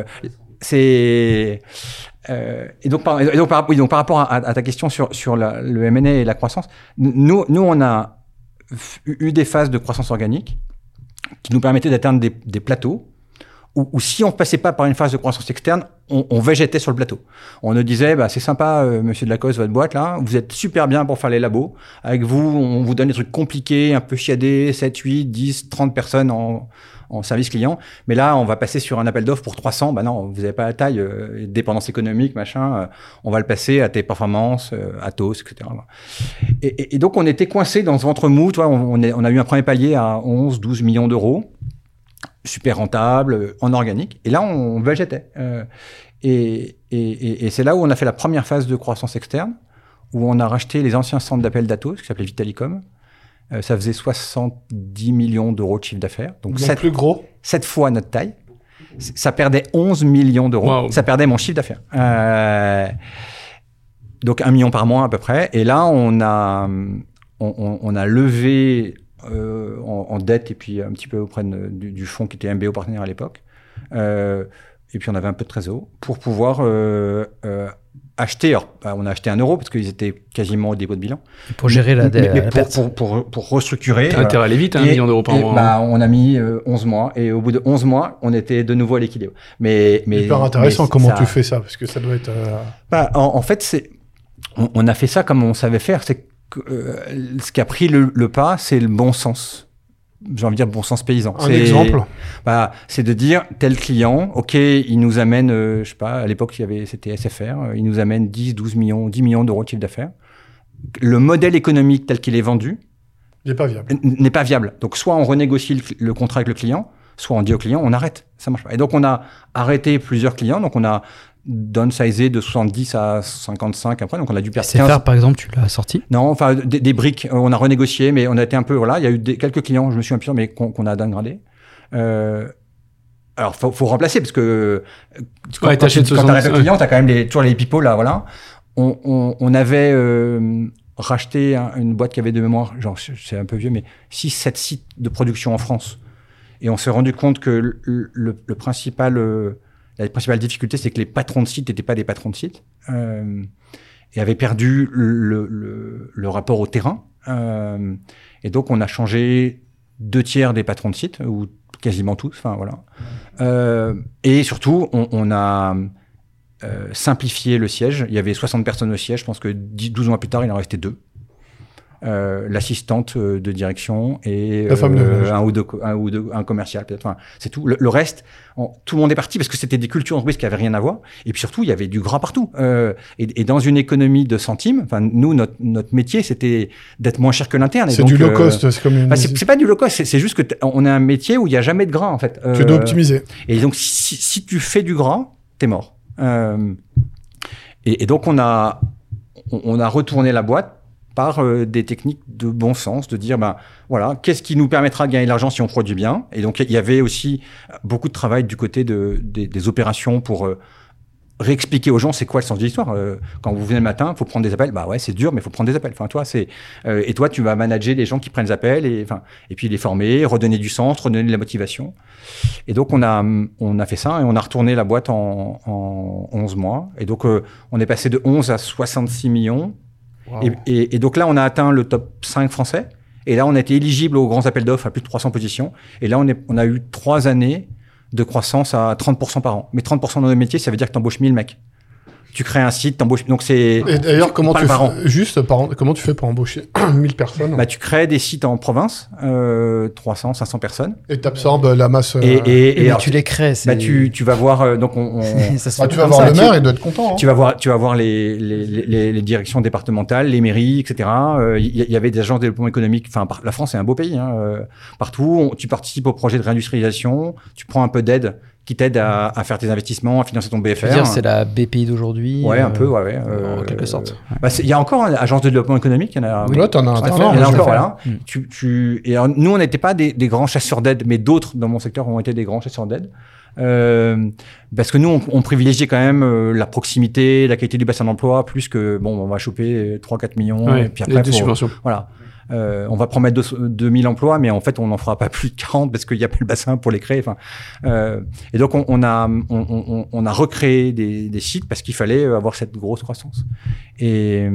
c'est euh, et donc par, et donc par, oui, donc par rapport à, à ta question sur sur la, le M and A et la croissance, nous, nous, on a eu des phases de croissance organique qui nous permettaient d'atteindre des, des plateaux où, où si on ne passait pas par une phase de croissance externe, on, on végétait sur le plateau. On nous disait, bah, c'est sympa, euh, monsieur Delacoste, votre boîte, là, vous êtes super bien pour faire les labos. Avec vous, on vous donne des trucs compliqués, un peu chiadés, sept, huit, dix, trente personnes en, en service client. Mais là, on va passer sur un appel d'offres pour trois cents. Bah non, vous n'avez pas la taille, euh, dépendance économique, machin. Euh, on va le passer à Téléperformance, euh, Atos, et cetera. Et, et, et donc, on était coincés dans ce ventre mou. Tu vois, on, on, est, on a eu un premier palier à onze, douze millions d'euros. Super rentable, en organique. Et là, on végétait. Euh, et, et, et, et c'est là où on a fait la première phase de croissance externe, où on a racheté les anciens centres d'appel d'Atos, qui s'appelait Vitalicom. Euh, ça faisait soixante-dix millions d'euros de chiffre d'affaires. Donc, donc sept, plus gros. sept fois notre taille. Ça perdait onze millions d'euros. Wow. Ça perdait mon chiffre d'affaires. Euh, donc, un million par mois à peu près. Et là, on a, on, on, on a levé... Euh, en, en dette et puis un petit peu auprès de, du, du fonds qui était M B O partenaire à l'époque. Euh, et puis on avait un peu de trésor pour pouvoir euh, euh, acheter. Alors, bah, on a acheté un euro parce qu'ils étaient quasiment au dépôt de bilan. Pour gérer la, mais, la, mais la pour, perte. Pour, pour, pour, pour restructurer. T'as intérêt à aller vite, un million d'euros par et, mois. Bah, on a mis euh, onze mois et au bout de onze mois, on était de nouveau à l'équilibre. Mais, mais, Hyper intéressant mais comment ça... tu fais ça parce que ça doit être. Euh... Bah, en, en fait, c'est on, on a fait ça comme on savait faire. C'est que, euh, ce qui a pris le, le pas, c'est le bon sens. J'ai envie de dire bon sens paysan. Un c'est, exemple bah, c'est de dire tel client, ok, il nous amène, euh, je sais pas, à l'époque il y avait, c'était S F R, euh, il nous amène dix, douze millions, dix millions d'euros de chiffre d'affaires. Le modèle économique tel qu'il est vendu n'est pas viable. N'est pas viable. Donc soit on renégocie le, le contrat avec le client, soit on dit au client on arrête, ça marche pas. Et donc on a arrêté plusieurs clients, donc on a downsizé de soixante-dix à cinquante-cinq après, donc on a dû perdre quinze. S F R par exemple, tu l'as sorti ? Non, enfin des, des briques, on a renégocié, mais on a été un peu, voilà, il y a eu des, quelques clients, je me suis un peu, mais qu'on, qu'on a downgradé. Euh, alors faut, faut remplacer parce que quand, ouais, quand tu arrêtes le client, t'as quand même les, toujours les people là, voilà. On, on, on avait euh, racheté un, une boîte qui avait de mémoire, genre c'est un peu vieux, mais six sept sites de production en France. Et on s'est rendu compte que le, le, le principal, euh, la principale difficulté, c'est que les patrons de sites n'étaient pas des patrons de sites euh, et avaient perdu le, le, le rapport au terrain. Euh, et donc, on a changé deux tiers des patrons de sites, ou quasiment tous, enfin voilà. Euh, et surtout, on, on a euh, simplifié le siège. Il y avait soixante personnes au siège. Je pense que dix, douze mois plus tard, il en restait deux. Euh, l'assistante de direction et euh, un ou deux, un ou deux, un commercial peut-être. Enfin, c'est tout. Le, le reste, on, tout le monde est parti parce que c'était des cultures entreprises qui avaient rien à voir. Et puis surtout, il y avait du gras partout. Euh, et, et dans une économie de centimes, enfin nous, notre, notre métier, c'était d'être moins cher que l'interne. C'est donc, du low cost. Euh, c'est comme une... bah, c'est, c'est pas du low cost. C'est, c'est juste que on a un métier où il y a jamais de gras en fait. Euh, tu dois optimiser. Et donc, si, si tu fais du gras, t'es mort. Euh, et, et donc, on a, on, on a retourné la boîte par euh, des techniques de bon sens, de dire, ben voilà, qu'est-ce qui nous permettra de gagner de l'argent si on produit bien. Et donc, il y avait aussi beaucoup de travail du côté de, des, des opérations pour euh, réexpliquer aux gens c'est quoi le sens de l'histoire. Euh, quand vous venez le matin, il faut prendre des appels. Bah ouais, c'est dur, mais il faut prendre des appels. Enfin, toi, c'est euh, et toi, tu vas manager les gens qui prennent des appels et enfin et puis les former, redonner du sens, redonner de la motivation. Et donc, on a on a fait ça et on a retourné la boîte en, en onze mois. Et donc, euh, on est passé de onze à soixante-six millions. Wow. Et, et, et donc là, on a atteint le top cinq français. Et là, on a été éligible aux grands appels d'offres à plus de trois cents positions. Et là, on, est, on a eu trois années de croissance à trente pour cent par an. Mais trente pour cent dans nos métiers, ça veut dire que tu embauches mille mecs. Tu crées un site, t'embauches. Donc c'est. Et d'ailleurs, comment tu fais, juste par an, comment tu fais pour embaucher mille personnes? Bah, tu crées des sites en province, euh, trois cents, cinq cents personnes. Et t'absorbes la masse. Euh... Et, et, et, et alors, tu les crées. C'est... Bah, tu, tu vas voir. Euh, donc on. on... ça se ah, tu vas voir ça, le maire, tu, il doit être content. Hein. Tu vas voir, tu vas voir les les, les les directions départementales, les mairies, et cetera. Il euh, y, y avait des agences de développement économique. Enfin, la France est un beau pays. Hein, euh, partout, on, tu participes au projet de réindustrialisation. Tu prends un peu d'aide qui t'aide à, à faire tes investissements, à financer ton B F R. Je veux dire, c'est la B P I d'aujourd'hui. Ouais, euh, un peu, ouais, ouais. Euh, en quelque sorte. Euh, bah, il y a encore une agence de développement économique. Il y en a. Oui, là, t'en as un. Il y en a encore, voilà. Mm. Tu, tu, et alors, nous, on n'était pas des, des grands chasseurs d'aide, mais d'autres dans mon secteur ont été des grands chasseurs d'aide. Euh, parce que nous, on, on privilégiait quand même euh, la proximité, la qualité du bassin d'emploi, plus que, bon, on va choper trois quatre millions. Ouais, et puis après, des faut, subventions. Voilà. Euh, on va promettre deux mille emplois, mais en fait, on n'en fera pas plus de quarante parce qu'il n'y a pas le bassin pour les créer. Enfin, euh, et donc, on, on a, on, on, on a recréé des, des sites parce qu'il fallait avoir cette grosse croissance. Et,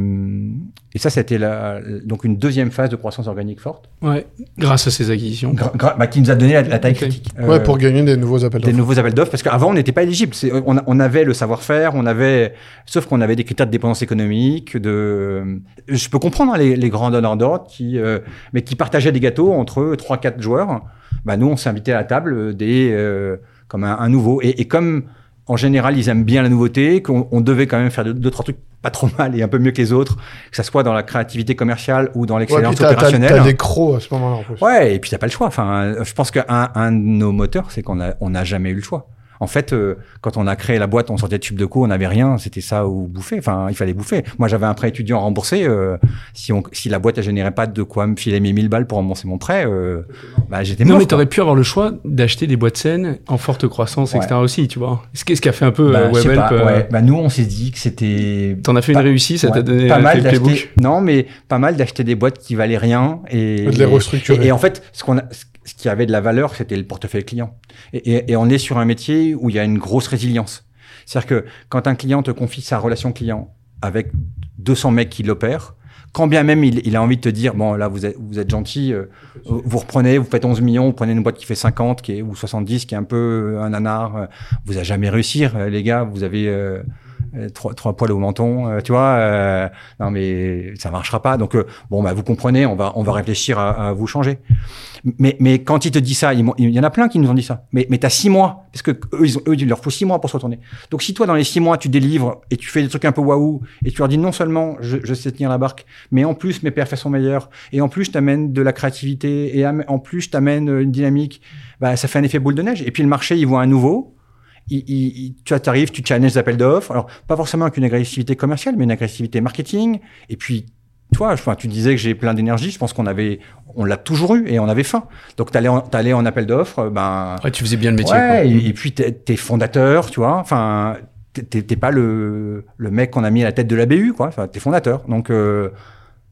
et ça, c'était la, donc une deuxième phase de croissance organique forte. Ouais, grâce à ces acquisitions. Gra- gra- bah, qui nous a donné la, la taille okay. critique. Ouais, euh, pour gagner des nouveaux appels d'offres. Des nouveaux appels d'offres, parce qu'avant, on n'était pas éligible. C'est, on, on avait le savoir-faire, on avait, sauf qu'on avait des critères de dépendance économique. De, je peux comprendre hein, les, les grands donneurs d'ordre qui, euh, mais qui partageaient des gâteaux entre trois, quatre joueurs. Bah, nous, on s'est invités à la table des, euh, comme un, un nouveau. Et, et comme, en général, ils aiment bien la nouveauté, qu'on on devait quand même faire deux, deux, trois trucs pas trop mal et un peu mieux que les autres, que ça soit dans la créativité commerciale ou dans l'excellence ouais, t'as, opérationnelle. T'as, t'as des crocs à ce moment-là, en plus. Ouais, et puis t'as pas le choix. Enfin, je pense qu'un un de nos moteurs, c'est qu'on a, on n'a jamais eu le choix. En fait, euh, quand on a créé la boîte, on sortait de tube de co, on n'avait rien, c'était ça ou bouffer. Enfin, il fallait bouffer. Moi, j'avais un prêt étudiant à rembourser. Euh, si, on, si la boîte ne générait pas de quoi me filer mes mille balles pour rembourser mon prêt, euh, bah, j'étais mort. Non, mais t'aurais pu avoir le choix d'acheter des boîtes saines en forte croissance, ouais. et cetera aussi, tu vois. Ce qui a fait un peu bah, euh, WebHelp. Euh... Ouais. Bah, nous, on s'est dit que c'était. T'en as fait pas... une réussite, ça ouais. t'a donné pas euh, mal tes playbooks. Non, mais pas mal d'acheter des boîtes qui valaient rien et, et de les restructurer. Et, et en fait, ce qu'on a, ce qui avait de la valeur, c'était le portefeuille client. Et, et, et on est sur un métier où il y a une grosse résilience. C'est-à-dire que quand un client te confie sa relation client avec deux cents mecs qui l'opèrent, quand bien même il, il a envie de te dire, bon, là, vous êtes, vous êtes gentil, euh, vous reprenez, vous faites onze millions, vous prenez une boîte qui fait cinquante qui est, ou soixante-dix, qui est un peu un nanar, euh, vous n'allez jamais réussir, euh, les gars, vous avez euh, trois, trois poils au menton, euh, tu vois, euh, non, mais ça marchera pas. Donc, euh, bon, bah, vous comprenez, on va, on va réfléchir à, à vous changer. Mais, mais quand il te dit ça, il, il y en a plein qui nous ont dit ça. Mais, mais t'as six mois, parce que eux, ils ont, eux, il leur faut six mois pour se retourner. Donc, si toi, dans les six mois, tu délivres et tu fais des trucs un peu waouh, et tu leur dis non seulement je, je sais tenir la barque, mais en plus, mes perfs sont meilleurs, et en plus, je t'amène de la créativité, et en plus, je t'amène une dynamique, bah, ça fait un effet boule de neige. Et puis, le marché, il voit un nouveau. Il, il, tu arrives, tu challenges les appels d'offres. Alors, pas forcément avec une agressivité commerciale, mais une agressivité marketing. Et puis, toi, enfin, tu disais que j'ai plein d'énergie. Je pense qu'on avait, on l'a toujours eu et on avait faim. Donc, t'allais en, t'allais en appel d'offres, ben. Ouais, tu faisais bien le métier. Ouais, et, et puis, t'es, t'es fondateur, tu vois. Enfin, t'es, t'es pas le, le mec qu'on a mis à la tête de la B U, quoi. Enfin, t'es fondateur. Donc, euh,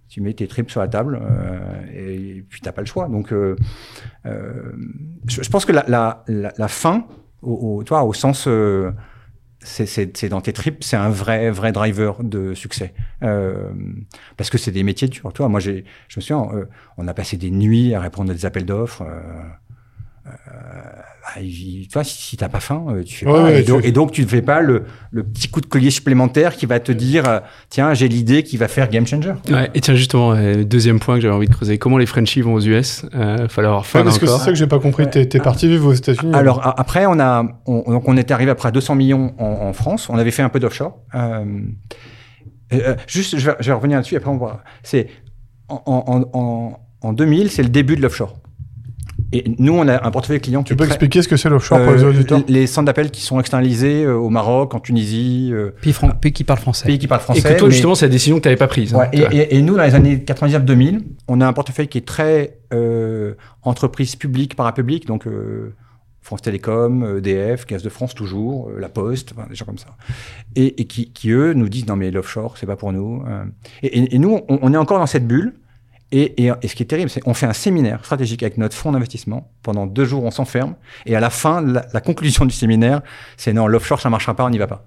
Tu mets tes tripes sur la table euh, et puis t'as pas le choix. Donc, euh, euh, je, je pense que la, la, la, la fin, au, au, toi, au sens, euh, c'est, c'est, c'est dans tes tripes, c'est un vrai, vrai driver de succès. Euh, parce que c'est des métiers durs. Toi, moi, j'ai, je me souviens, euh, on a passé des nuits à répondre à des appels d'offres. Euh, euh, bah, tu vois, si, si t'as pas faim, tu fais ouais, pas. Ouais, et, donc, tu... et donc, tu ne fais pas le, le petit coup de collier supplémentaire qui va te dire, euh, tiens, j'ai l'idée qui va faire game changer. Ouais, et tiens, justement, euh, deuxième point que j'avais envie de creuser. Comment les Frenchies vont aux U S? Euh, fallait avoir faim ouais, parce encore. que c'est ça que j'ai pas compris. Ouais. T'es, t'es parti vivre aux États-Unis. Alors, a, après, on a, on, donc on était arrivé après à deux cents millions en, en France. On avait fait un peu d'offshore. Euh, euh, juste, je vais, je vais revenir là-dessus. Après, on voit. C'est en, en, en, en deux mille, c'est le début de l'offshore. Et nous, on a un portefeuille client qui Tu peux très... expliquer ce que c'est l'offshore euh, pour les auditeurs? Les centres d'appel qui sont externalisés euh, au Maroc, en Tunisie. Euh, pays, fran- pays qui parle français. Pays qui parle français. Et que toi, mais... justement, c'est la décision que tu n'avais pas prise. Ouais, Hein, et, et, et nous, dans les années quatre-vingt-dix deux mille, on a un portefeuille qui est très euh, entreprise publique, parapublique, donc euh, France Télécom, E D F, Gaz de France toujours, euh, La Poste, enfin, des gens comme ça. Et, et qui, qui, eux, nous disent, non mais l'offshore, c'est pas pour nous. Euh, et, et, et nous, on, on est encore dans cette bulle. Et, et, et ce qui est terrible, c'est qu'on fait un séminaire stratégique avec notre fonds d'investissement. Pendant deux jours, on s'enferme. Et à la fin, la, la conclusion du séminaire, c'est non, l'offshore, ça marchera pas, on n'y va pas.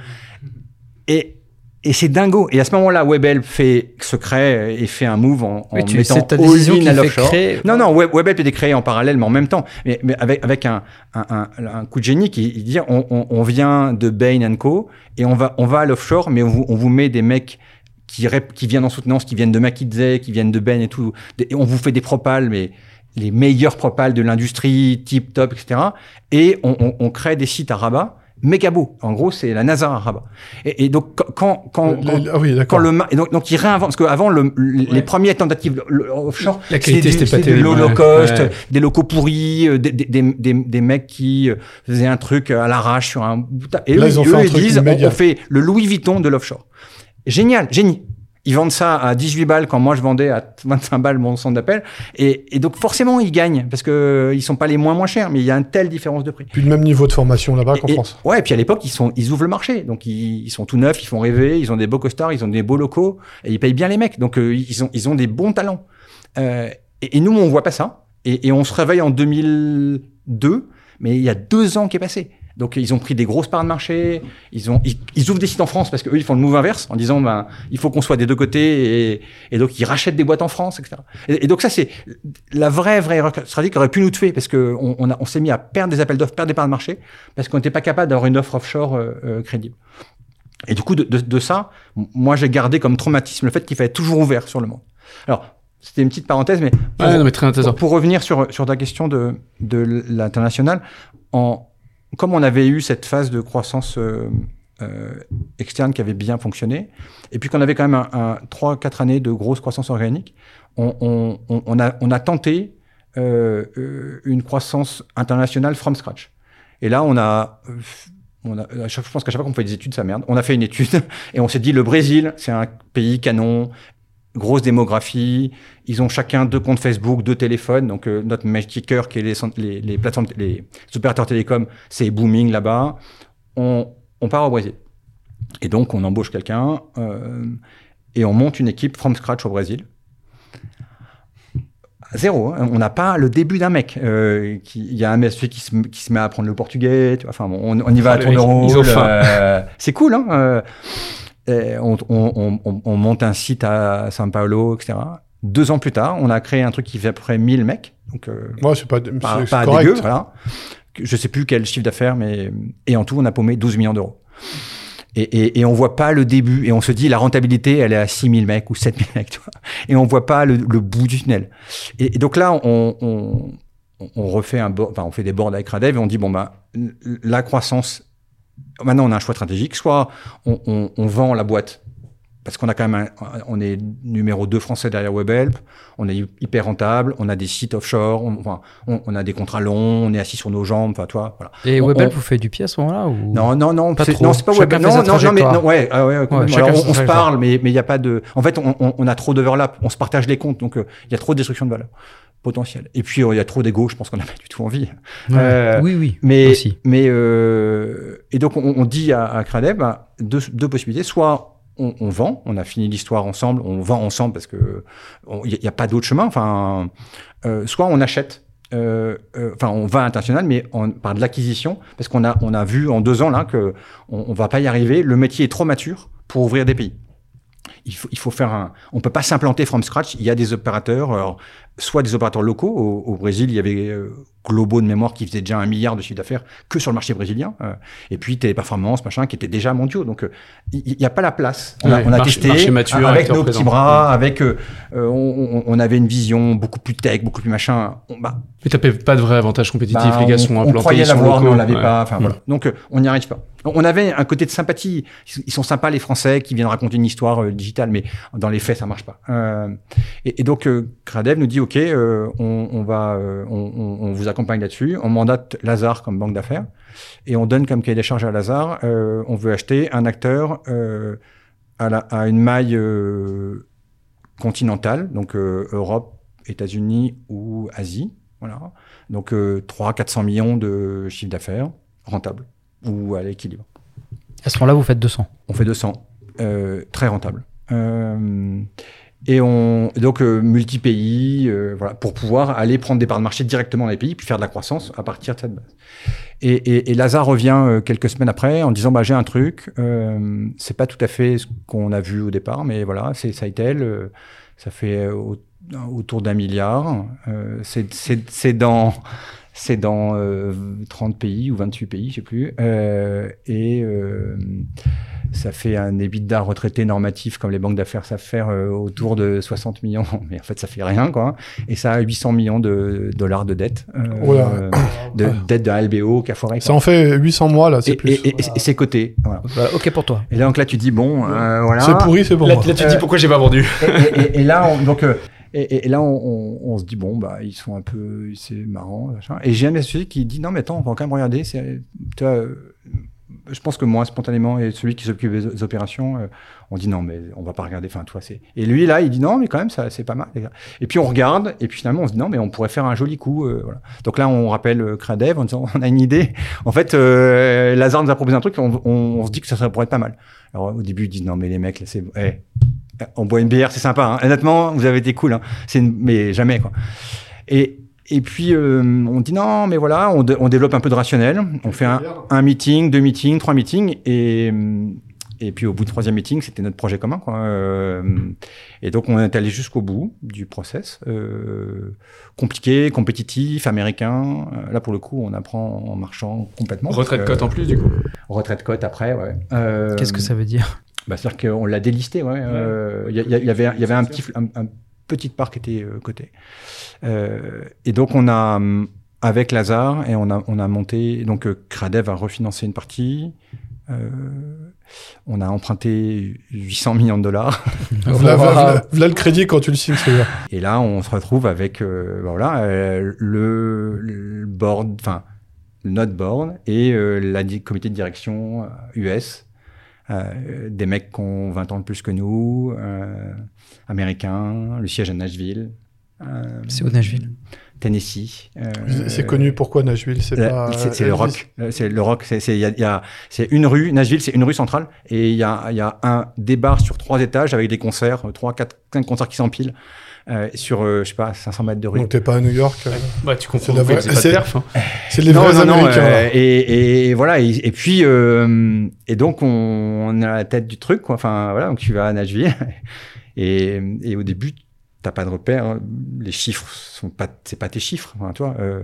Et, et c'est dingo. Et à ce moment-là, Webhelp fait, se crée et fait un move en, en oui, tu, mettant c'est ta décision all-in qui à fait l'offshore. créer... Non, non, Web, Webhelp était créé en parallèle, mais en même temps. Mais, mais avec, avec un, un, un, un coup de génie qui dit, on, on, on vient de Bain and Co. et on va, on va à l'offshore, mais on vous, on vous met des mecs qui, rep, qui viennent en soutenance, qui viennent de McKinsey, qui viennent de Ben et tout. Et on vous fait des propals, mais les meilleurs propals de l'industrie, tip top, et cetera. Et on, on, on crée des sites à Rabat, méga beaux. En gros, c'est la NASA à Rabat. Et, et donc, quand, quand, Le, quand, ah oui, quand le, et donc, donc, ils réinventent, parce qu'avant, le, le, ouais. les premières tentatives le, le offshore, la qualité, c'était, c'était pas terrible. Low, low cost, ouais. des locaux pourris, des, des, des, des, des mecs qui faisaient un truc à l'arrache sur un bout. Et là, eux, ils, ont eux, fait ils disent, on, on fait le Louis Vuitton de l'offshore. Génial, génie. Ils vendent ça à dix-huit balles quand moi je vendais à vingt-cinq balles mon centre d'appel. Et, et donc forcément ils gagnent parce que ils sont pas les moins moins chers, mais il y a une telle différence de prix. Puis le même niveau de formation là-bas qu'en et, France. Ouais, et puis à l'époque ils sont ils ouvrent le marché, donc ils, ils sont tout neufs, ils font rêver, ils ont des beaux costards, ils ont des beaux locaux et ils payent bien les mecs. Donc euh, ils ont ils ont des bons talents. Euh, et, et nous on voit pas ça. Et, et on se réveille en deux mille deux, mais il y a deux ans qui est passé. Donc ils ont pris des grosses parts de marché, ils ont ils, ils ouvrent des sites en France parce que eux ils font le move inverse en disant ben il faut qu'on soit des deux côtés et, et donc ils rachètent des boîtes en France, et cetera. Et, et donc ça c'est la vraie vraie erreur stratégique qui aurait pu nous tuer parce que on, on, a, on s'est mis à perdre des appels d'offres, perdre des parts de marché parce qu'on n'était pas capable d'avoir une offre offshore euh, euh, crédible. Et du coup de, de, de ça, moi j'ai gardé comme traumatisme le fait qu'il fallait être toujours ouvert sur le monde. Alors c'était une petite parenthèse, mais pour, ouais, non, mais très intéressant. Pour, pour revenir sur sur ta question de de l'international, en comme on avait eu cette phase de croissance euh, euh, externe qui avait bien fonctionné, et puis qu'on avait quand même un, un trois quatre années de grosse croissance organique, on, on, on, a, on a tenté euh, une croissance internationale from scratch. Et là, on a, on a je pense qu'à chaque fois qu'on fait des études, ça merde. On a fait une étude et on s'est dit le Brésil, c'est un pays canon, grosse démographie, ils ont chacun deux comptes Facebook, deux téléphones, donc euh, notre métier cœur qui est les, les, les plateformes, les opérateurs télécoms, c'est booming là-bas. On, on part au Brésil. Et donc on embauche quelqu'un euh, et on monte une équipe from scratch au Brésil. Zéro, hein. On n'a pas le début d'un mec. Il euh, y a un monsieur qui se, qui se met à apprendre le portugais, tu vois, enfin bon, on, on y va à tour de rôle. Euh, c'est cool, hein. Euh, Et on, on, on, on monte un site à São Paulo, et cetera. Deux ans plus tard, on a créé un truc qui fait à peu près mille mecs. Donc, euh, ouais, c'est pas, pas, c'est, pas c'est correct. dégueu, voilà. Je sais plus quel chiffre d'affaires, mais et en tout, on a paumé douze millions d'euros. Et, et, et on voit pas le début. Et on se dit, la rentabilité, elle est à six mille mecs ou sept mille mecs, tu vois. Et on voit pas le, le bout du tunnel. Et, et donc là, on, on, on refait un board, enfin, on fait des boards avec Radev et on dit, bon, bah, la croissance. Maintenant, on a un choix stratégique. Soit on, on, on vend la boîte parce qu'on a quand même, un, on est numéro deux français derrière Webhelp, on est hyper rentable, on a des sites offshore, on, enfin, on, on a des contrats longs, on est assis sur nos jambes, enfin, toi, voilà. Et on, Webhelp, on... vous faites du pied à ce moment-là ou... Non, non, non, pas c'est, trop. non, c'est pas chacun Webhelp. Non, non, non, mais non, ouais, ah ouais, ouais, ouais alors, on, on se parle, mais mais il y a pas de. En fait, on, on, on a trop d'overlap, on se partage les comptes, donc il euh, y a trop de destruction de valeur potentielle. Et puis il euh, y a trop d'ego, je pense qu'on n'a pas du tout envie. Ouais. Euh, oui, oui. Mais aussi. mais euh, et donc on, on dit à, à Cradev bah, deux, deux possibilités, soit on, on vend, on a fini l'histoire ensemble, on vend ensemble parce que il n'y a, a pas d'autre chemin. Enfin, euh, soit on achète, euh, euh, enfin on va à l'international, mais on, par de l'acquisition, parce qu'on a, on a vu en deux ans là que on, on va pas y arriver. Le métier est trop mature pour ouvrir des pays. Il faut, il faut faire un. On peut pas s'implanter from scratch. Il y a des opérateurs, alors, soit des opérateurs locaux. Au, au Brésil, il y avait euh, Globo de mémoire qui faisait déjà un milliard de chiffre d'affaires que sur le marché brésilien. Euh, et puis Téléperformance, machin, qui étaient déjà mondiaux. Donc euh, il n'y a pas la place. On a, ouais, on a marché, testé marché mature, avec nos petits bras, avec. Euh, on, on avait une vision beaucoup plus tech, beaucoup plus machin. On, bah, mais t'avais pas de vrai avantage compétitif. bah, les gars on, sont on implantés, croyait ils sont l'avoir, mais locaux. on l'avait Ouais. pas. Enfin Mmh. voilà. Donc euh, on n'y arrive pas. On avait un côté de sympathie. Ils sont sympas les Français qui viennent raconter une histoire euh, digitale, mais dans les faits ça marche pas. Euh, et, et donc euh, Cradev nous dit ok, euh, on, on va, euh, on, on, on vous accompagne là-dessus. On mandate Lazare comme banque d'affaires et on donne comme cahier des charges à Lazare. Euh, on veut acheter un acteur euh, à, la, à une maille euh, continentale, donc euh, Europe, États-Unis ou Asie. Voilà. Donc euh, trois cents à quatre cents millions de chiffre d'affaires rentable ou à l'équilibre. À ce moment-là, vous faites deux cents. On fait deux cents, euh, très rentable. Euh, et on donc euh, multi-pays, euh, voilà, pour pouvoir aller prendre des parts de marché directement dans les pays, puis faire de la croissance à partir de cette base. Et, et, et Lazare revient euh, quelques semaines après en disant bah j'ai un truc, euh, c'est pas tout à fait ce qu'on a vu au départ, mais voilà, c'est Sitel, euh, ça fait euh, au, autour d'un milliard, euh, c'est, c'est, c'est dans C'est dans euh, trente pays ou vingt-huit pays, je sais plus. Euh, et euh, ça fait un EBITDA retraité normatif comme les banques d'affaires savent faire euh, autour de soixante millions. Mais en fait, ça fait rien, quoi. Et ça a huit cents millions de dollars de dette. Euh, Voilà. de dette d'un L B O qu'a foiré. Ça en fait huit cents mois, là, c'est et, plus. et, et, et c'est coté. Voilà. Voilà, ok pour toi. Et là, donc là, tu dis, bon, euh, voilà. C'est pourri, c'est bon. Là, là, tu te dis Euh, pourquoi j'ai pas vendu. Et, et, et, et là, on, donc, euh, et, et là, on, on, on se dit bon, bah, ils sont un peu, c'est marrant, machin. Et j'ai un associé qui dit non, mais attends, on va quand même regarder. C'est, tu vois, euh, je pense que moi, spontanément, et celui qui s'occupe des opérations, euh, on dit non, mais on va pas regarder. Enfin, toi, c'est. Et lui, là, il dit non, mais quand même, ça, c'est pas mal. Les gars. Et puis on regarde, et puis finalement, on se dit non, mais on pourrait faire un joli coup. Euh, voilà. Donc là, on rappelle euh, Cradev en disant on a une idée. En fait, euh, Lazare nous a proposé un truc, on, on, on se dit que ça, ça pourrait être pas mal. Alors au début, ils disent non, mais les mecs, là, c'est. Hey, on boit une bière, c'est sympa. Hein. Honnêtement, vous avez été cool. Hein. C'est une... Mais jamais, quoi. Et, et puis, euh, on dit non, mais voilà, on, de, on développe un peu de rationnel. On fait un, un meeting, deux meetings, trois meetings. Et, et puis, au bout du troisième meeting, c'était notre projet commun, quoi. Euh, et donc, on est allé jusqu'au bout du process. Euh, compliqué, compétitif, américain. Là, pour le coup, on apprend en marchant complètement. Retrait de cote euh, en plus, du coup. Retrait de cote après, ouais. Euh, Qu'est-ce que ça veut dire? Bah, c'est-à-dire qu'on l'a délisté, ouais. Il ouais. euh, y, y, y avait, il y avait un petit, un, un petite part qui était euh, cotée. Euh, et donc on a, avec Lazare, et on a, on a monté. Donc euh, Cradev a refinancé une partie. Euh, on a emprunté huit cents millions de dollars. Voilà, voilà, voilà le crédit quand tu le signes, c'est bien. Et là, on se retrouve avec, euh, voilà, euh, le, le board, enfin notre board et euh, la comité de direction U S. Euh, des mecs qui ont vingt ans de plus que nous, euh, américains, le siège à Nashville. Euh, c'est où Nashville? Tennessee. Euh, c'est connu pourquoi Nashville? C'est, pas... c'est, c'est le rock. C'est le rock. C'est, c'est, y a, y a, c'est une rue, Nashville, c'est une rue centrale. Et il y a, y a un, des bars sur trois étages avec des concerts, trois, quatre, cinq concerts qui s'empilent. Euh, sur, euh, je sais pas, cinq cents mètres de rue. Donc t'es pas à New York. Euh... Bah, tu comprends. C'est, la vraie... c'est pas de perf. Hein. C'est les non, vrais non, Américains. Non, euh, et, et, et voilà. Et, et puis, euh, et donc on, on est à la tête du truc, quoi. Enfin voilà. Donc tu vas à Nashville et, et au début t'as pas de repères. Les chiffres sont pas, c'est pas tes chiffres, hein, toi. Euh,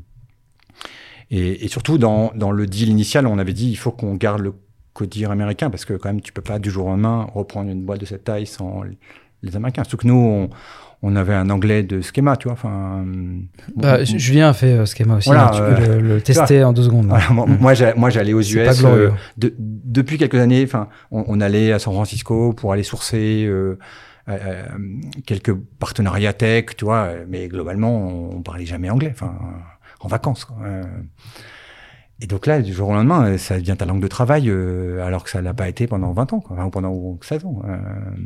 et, et surtout dans, dans le deal initial, on avait dit il faut qu'on garde le codir américain parce que quand même tu peux pas du jour au lendemain reprendre une boîte de cette taille sans les Américains. Surtout que nous on, on avait un anglais de Schema, tu vois. Enfin, bah, bon, Julien a fait euh, Schema aussi. Voilà, hein, tu euh, peux le, le tester en deux secondes. Voilà, moi, moi, j'ai, moi, j'allais aux c'est U S. Pas glorieux. Euh, de, depuis quelques années, enfin, on, on allait à San Francisco pour aller sourcer euh, euh, quelques partenariats tech, tu vois. Mais globalement, on, on parlait jamais anglais. Enfin, en vacances, quoi. Euh, et donc là, du jour au lendemain, ça devient ta langue de travail, euh, alors que ça l'a pas été pendant vingt ans, quoi, enfin, ou pendant seize ans. Euh,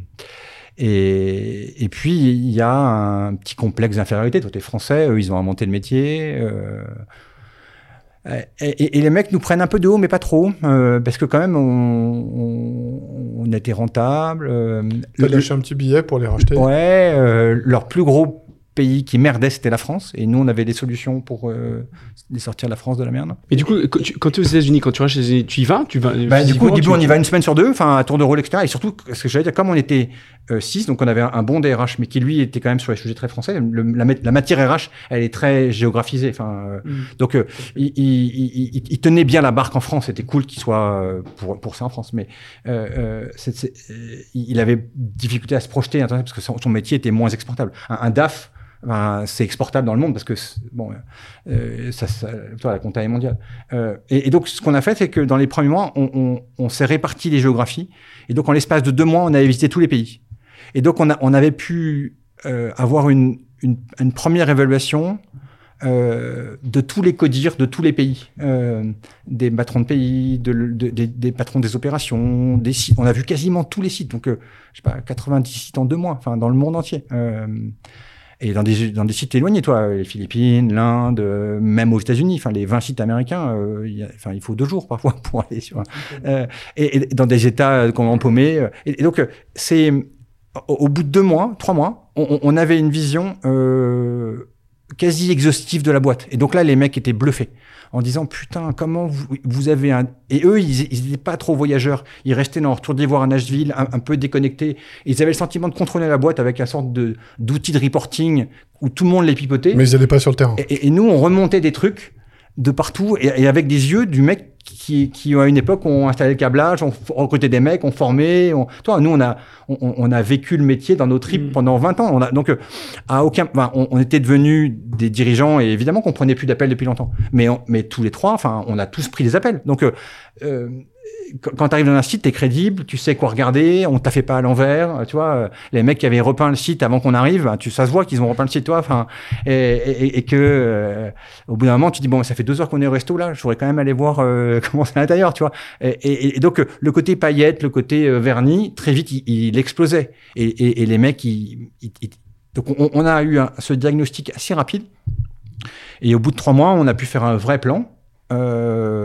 Et, et puis, il y a un petit complexe d'infériorité. Toi, t'es français, eux, ils ont inventé le métier. Euh, Et, et, et les mecs nous prennent un peu de haut, mais pas trop, euh, parce que quand même, on, on, on était rentable. Euh, T'as lâché un petit billet pour les racheter. Ouais, euh, leur plus gros pays qui merdait, c'était la France. Et nous, on avait des solutions pour euh, les sortir de la France de la merde. Mais du coup, quand tu, quand tu es aux États-Unis, quand tu restes aux États-Unis, tu y vas, tu vas bah, Du coup, au début, tu... on y va une semaine sur deux, enfin, à tour de rôle, et cetera. Et surtout, ce que j'allais dire, comme on était euh, six, donc on avait un, un bon D R H, mais qui lui était quand même sur les sujets très français. Le, la, la matière R H, elle est très géographisée. Enfin, euh, mm. Donc, euh, il, il, il, il tenait bien la barque en France. C'était cool qu'il soit euh, pour, pour ça en France. Mais euh, euh, c'est, c'est, il avait difficulté à se projeter parce que son, son métier était moins exportable. Un, un D A F, ben, c'est exportable dans le monde parce que bon, euh, ça, ça, toi, la compta est mondiale. Euh, et, et donc, ce qu'on a fait, c'est que dans les premiers mois, on, on, on s'est réparti les géographies. Et donc, en l'espace de deux mois, on avait visité tous les pays. Et donc, on, a, on avait pu euh, avoir une, une, une première évaluation euh, de tous les codires de tous les pays, euh, des patrons de pays, de, de, de, des patrons des opérations, des sites. On a vu quasiment tous les sites. Donc, euh, je sais pas, quatre-vingt-dix sites en deux mois, enfin, dans le monde entier. Euh, Et dans des, dans des sites éloignés, toi, les Philippines, l'Inde, euh, même aux États-Unis, enfin, les vingt sites américains, euh, y a, enfin, il faut deux jours parfois pour aller sur, euh, et, et dans des États qu'on a empaumés. Euh, et, et donc, c'est, au, au bout de deux mois, trois mois, on, on avait une vision, euh, quasi exhaustive de la boîte. Et donc là, les mecs étaient bluffés. En disant, putain, comment vous, vous avez un... Et eux, ils n'étaient pas trop voyageurs. Ils restaient dans leur tour d'ivoire à Nashville, un, un peu déconnectés. Ils avaient le sentiment de contrôler la boîte avec une sorte de, d'outil de reporting où tout le monde les pipotait. Mais ils n'allaient pas sur le terrain. Et, et, et nous, on remontait des trucs de partout et, et avec des yeux du mec qui, qui, à une époque, ont installé le câblage, ont recruté des mecs, ont formé. On... Toi, nous, on a, on, on a vécu le métier dans nos tripes mmh. pendant vingt ans. On a, donc, à aucun, enfin, on, on était devenus des dirigeants et évidemment qu'on prenait plus d'appels depuis longtemps. Mais, on, mais tous les trois, enfin, on a tous pris des appels. Donc, euh, quand tu arrives dans un site, t'es crédible, tu sais quoi regarder, on t'a fait pas à l'envers, tu vois. Les mecs qui avaient repeint le site avant qu'on arrive, tu, ça se voit qu'ils ont repeint le site, toi. Enfin, et, et, et que euh, au bout d'un moment, tu dis bon, ça fait deux heures qu'on est au resto là, je voudrais quand même aller voir euh, comment c'est à l'intérieur, tu vois. Et, et, et donc le côté paillettes, le côté euh, vernis, très vite, il, il explosait. Et, et, et les mecs, ils, ils, ils... donc on, on a eu un, ce diagnostic assez rapide. Et au bout de trois mois, on a pu faire un vrai plan euh,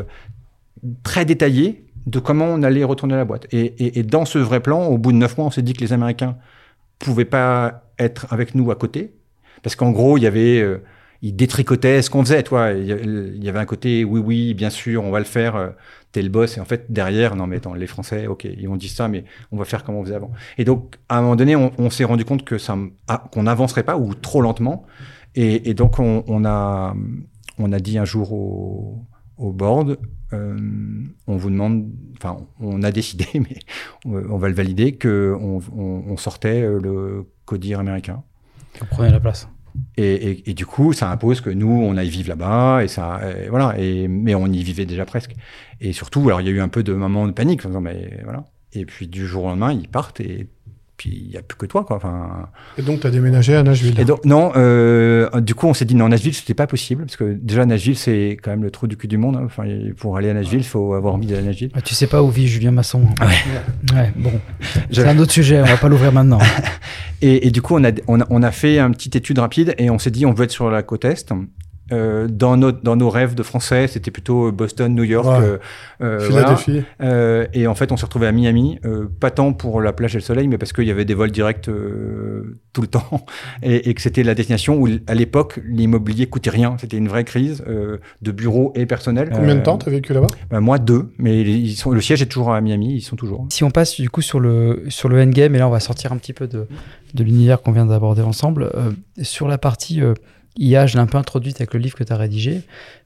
très détaillé de comment on allait retourner la boîte. Et, et, et dans ce vrai plan, au bout de neuf mois, on s'est dit que les Américains pouvaient pas être avec nous à côté, parce qu'en gros, il y avait, euh, ils détricotaient ce qu'on faisait, toi. Il y avait un côté, oui, oui, bien sûr, on va le faire, euh, t'es le boss. Et en fait, derrière, non, mais attends, les Français, ok, ils ont dit ça, mais on va faire comme on faisait avant. Et donc, à un moment donné, on, on s'est rendu compte que ça, qu'on n'avancerait pas, ou trop lentement. Et, et donc, on, on a, on a dit un jour au, au board, Euh, on vous demande, enfin, on a décidé, mais on, on va le valider, que on, on, on sortait le codir américain. Vous prenez la place. Et, et, et du coup, ça impose que nous, on aille vivre là-bas, et ça, et voilà. Et mais on y vivait déjà presque. Et surtout, alors il y a eu un peu de moments de panique, en disant, mais voilà. Et puis du jour au lendemain, ils partent et puis il y a plus que toi, quoi. Enfin. Et donc tu as déménagé à Nashville. Et donc non, euh, du coup on s'est dit non, Nashville c'était pas possible parce que déjà Nashville c'est quand même le trou du cul du monde. Hein. Enfin pour aller à Nashville, il faut avoir envie d'aller à Nashville. Ah, tu sais pas où vit Julien Masson. Ouais. Ouais. Bon, je... c'est un autre sujet, on va pas l'ouvrir maintenant. et, et du coup on a, on a on a fait une petite étude rapide et on s'est dit on veut être sur la côte est. Euh, dans, nos, dans nos rêves de français, c'était plutôt Boston, New York, ouais. euh, euh, Philadelphie. Voilà. Euh, et en fait, on s'est retrouvé à Miami, euh, pas tant pour la plage et le soleil, mais parce qu'il y avait des vols directs euh, tout le temps, et, et que c'était la destination où, à l'époque, l'immobilier coûtait rien. C'était une vraie crise euh, de bureaux et personnel. Combien euh, de temps t'as vécu là-bas? Bah, moi, deux, mais ils sont, le siège est toujours à Miami, ils sont toujours. Si on passe du coup sur le, sur le endgame, et là, on va sortir un petit peu de, de l'univers qu'on vient d'aborder ensemble, euh, sur la partie... Euh, I A, je l'ai un peu introduite avec le livre que tu as rédigé.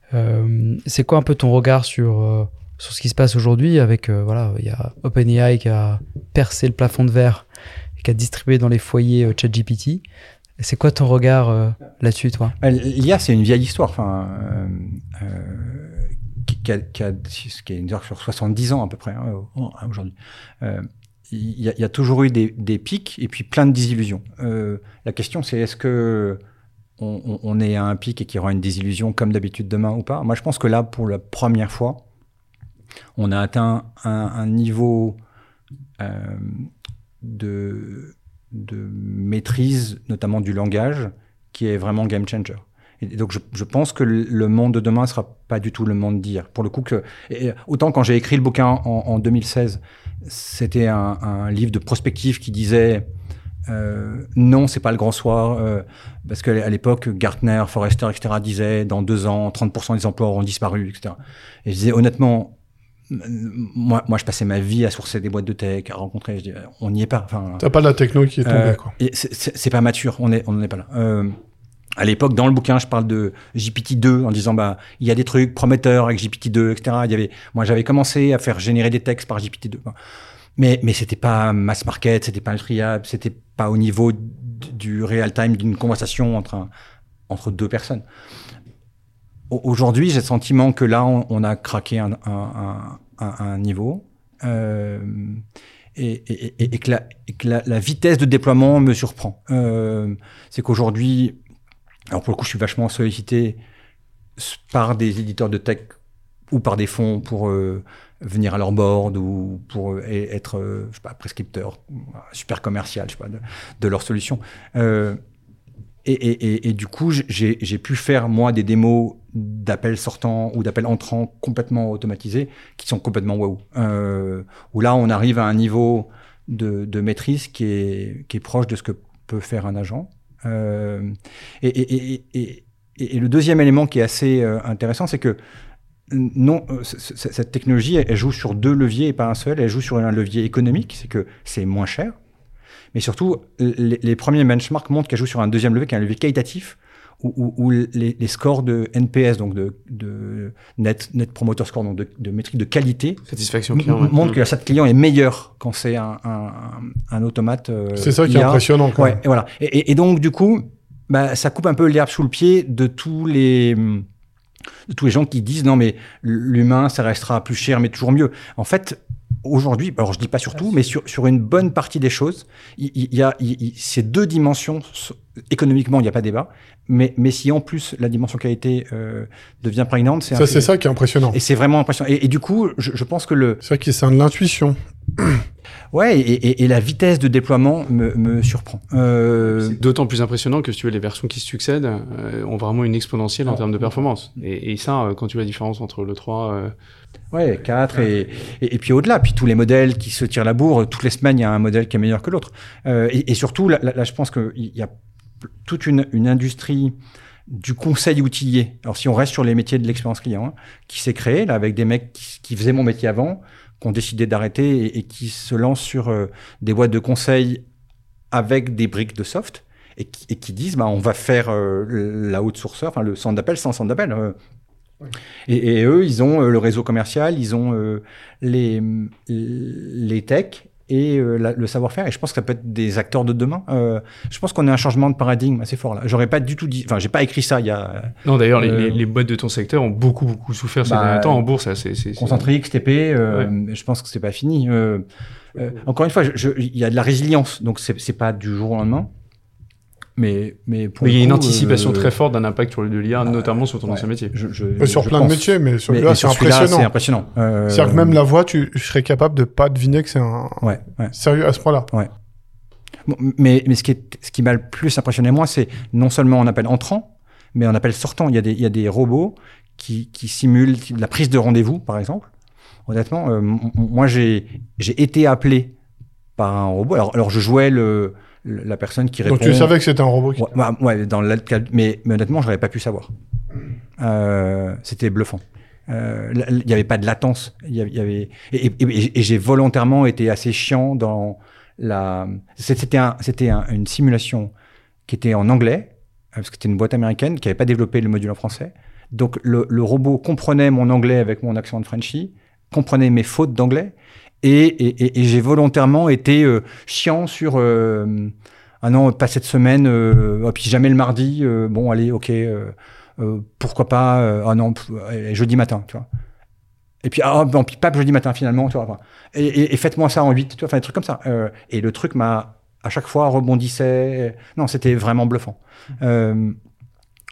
Euh, c'est quoi un peu ton regard sur, euh, sur ce qui se passe aujourd'hui avec, euh, voilà, il y a OpenAI qui a percé le plafond de verre et qui a distribué dans les foyers euh, ChatGPT. C'est quoi ton regard euh, là-dessus, toi? L'I A, c'est une vieille histoire, enfin, euh, euh, qui, a, qui, a, qui a une histoire sur soixante-dix ans à peu près, hein, aujourd'hui. Euh, il y, y a toujours eu des, des pics et puis plein de désillusions. Euh, la question, c'est est-ce que On, on est à un pic et qu'il y aura une désillusion comme d'habitude demain ou pas. Moi, je pense que là, pour la première fois, on a atteint un, un niveau euh, de, de maîtrise, notamment du langage, qui est vraiment game changer. Et donc, je, je pense que le monde de demain ne sera pas du tout le monde d'hier. Pour le coup, que, et autant quand j'ai écrit le bouquin en, en deux mille seize, c'était un, un livre de prospective qui disait euh, non, c'est pas le grand soir, euh, parce qu'à l'époque, Gartner, Forrester, et cetera disaient dans deux ans, trente pour cent des emplois auront disparu, et cetera. Et je disais honnêtement, moi, moi, je passais ma vie à sourcer des boîtes de tech, à rencontrer, je dis, on n'y est pas. Enfin, t'as pas la techno qui est tombée, euh, quoi. Et c'est, c'est, c'est pas mature, on est, on n'en est pas là. Euh, À l'époque, dans le bouquin, je parle de G P T deux en disant, bah, il y a des trucs prometteurs avec G P T deux, et cetera. Il y avait, moi, j'avais commencé à faire générer des textes par G P T deux. Mais, mais c'était pas mass market, c'était pas industriable, c'était pas au niveau du real time d'une conversation entre un, entre deux personnes. Aujourd'hui, j'ai le sentiment que là, on, on a craqué un, un, un, un niveau, euh, et, et, et, et que, la, et que la, la vitesse de déploiement me surprend. Euh, c'est qu'aujourd'hui, alors pour le coup, je suis vachement sollicité par des éditeurs de tech ou par des fonds pour euh, venir à leur board ou pour euh, être, euh, je sais pas, prescripteur, super commercial, je sais pas, de, de leurs solutions. Euh, et, et, et, et du coup, j'ai, j'ai pu faire moi des démos d'appels sortants ou d'appels entrants complètement automatisés qui sont complètement waouh. Euh, où là, on arrive à un niveau de, de maîtrise qui est, qui est proche de ce que peut faire un agent. Euh, et, et, et, et, et le deuxième élément qui est assez euh, intéressant, c'est que non, euh, c- c- cette technologie, elle, elle joue sur deux leviers et pas un seul. Elle joue sur un levier économique, c'est que c'est moins cher. Mais surtout, les, les premiers benchmarks montrent qu'elle joue sur un deuxième levier, qui est un levier qualitatif, où, où, où les, les scores de N P S, donc de, de Net, Net Promoter Score, donc de, de métrique de qualité, Satisfaction client. m- ouais. montrent que la sat client est meilleure quand c'est un, un, un automate. Euh, C'est ça qui est I A. impressionnant, quand Ouais, même. et voilà. Et, et, et donc, du coup, bah, ça coupe un peu l'herbe sous le pied de tous les, de tous les gens qui disent non, mais l'humain, ça restera plus cher, mais toujours mieux. En fait, aujourd'hui, alors je dis pas sur tout, mais sur, sur une bonne partie des choses, il, il y a il, il, ces deux dimensions. Économiquement, il n'y a pas débat, mais, mais si en plus la dimension qualité euh, devient prégnante, c'est Ça, un c'est ça qui est impressionnant. et c'est vraiment impressionnant. Et, et du coup, je, je pense que le C'est ça qui c'est de l'intuition. ouais, et, et, et la vitesse de déploiement me, me surprend. Euh... C'est d'autant plus impressionnant que si tu veux, les versions qui se succèdent euh, ont vraiment une exponentielle en termes de performance. Et, et ça, euh, quand tu vois la différence entre le trois... Euh... Ouais, quatre et, et, et puis au-delà. Puis tous les modèles qui se tirent la bourre, toutes les semaines, il y a un modèle qui est meilleur que l'autre. Euh, et, et surtout, là, là, là je pense qu'il y a toute une, une industrie du conseil outillé. Alors, si on reste sur les métiers de l'expérience client, hein, qui s'est créée, là, avec des mecs qui, qui faisaient mon métier avant, qui ont décidé d'arrêter et, et qui se lancent sur euh, des boîtes de conseil avec des briques de soft et qui, et qui disent, bah, on va faire euh, la outsourceur, enfin, le centre d'appel sans centre d'appel. Euh, oui. et, et eux, ils ont euh, le réseau commercial, ils ont euh, les, les techs et euh, la, le savoir-faire. Et je pense que ça peut être des acteurs de demain. Euh, je pense qu'on a un changement de paradigme assez fort là. J'aurais pas du tout dit, enfin, j'ai pas écrit ça il y a. Non, d'ailleurs, euh, les, les boîtes de ton secteur ont beaucoup, beaucoup souffert ces bah, derniers temps en bourse. C'est, c'est, Concentrique, X T P, euh, ouais. Je pense que c'est pas fini. Euh, euh, encore une fois, il y a de la résilience, donc c'est, c'est pas du jour au lendemain. Mais, mais pour il y a coup, une anticipation euh, très forte d'un impact sur le de l'I A, euh, notamment sur ton ouais, ancien métier. Je, je, mais sur je plein pense. de métiers, mais sur mais, celui-là, mais c'est sur celui-là, impressionnant. c'est impressionnant. Euh, C'est-à-dire que même la voix, tu, je serais capable de pas deviner que c'est un. Ouais, ouais. Sérieux à ce point-là. Ouais. Bon, mais mais ce qui, est, ce qui m'a le plus impressionné, moi, c'est non seulement on appelle entrant, mais on appelle sortant. Il y a des, il y a des robots qui, qui simulent la prise de rendez-vous, par exemple. Honnêtement, euh, m- moi, j'ai, j'ai été appelé par un robot. Alors, alors je jouais le, le la personne qui répond. Donc tu savais que c'était un robot qui... Ouais, bah, ouais, dans le cas, mais, mais honnêtement, je n'aurais pas pu savoir. Euh, c'était bluffant. Euh, il n'y avait pas de latence. Il y avait, il y avait et, et, et, et j'ai volontairement été assez chiant dans la. C'était, un, c'était un, une simulation qui était en anglais, parce que c'était une boîte américaine qui n'avait pas développé le module en français. Donc le, le robot comprenait mon anglais avec mon accent de Frenchie, comprenait mes fautes d'anglais, et, et, et, et j'ai volontairement été euh, chiant sur euh, ah non, pas cette semaine, euh, oh, puis jamais le mardi, euh, bon allez, ok, euh, euh, pourquoi pas, euh, ah non, pff, allez, jeudi matin, tu vois. Et puis ah bon, puis pas jeudi matin finalement, tu vois. Et, et, et faites-moi ça en huit, tu vois, enfin des trucs comme ça. Euh, et le truc m'a à chaque fois rebondissait. Non, c'était vraiment bluffant. Euh,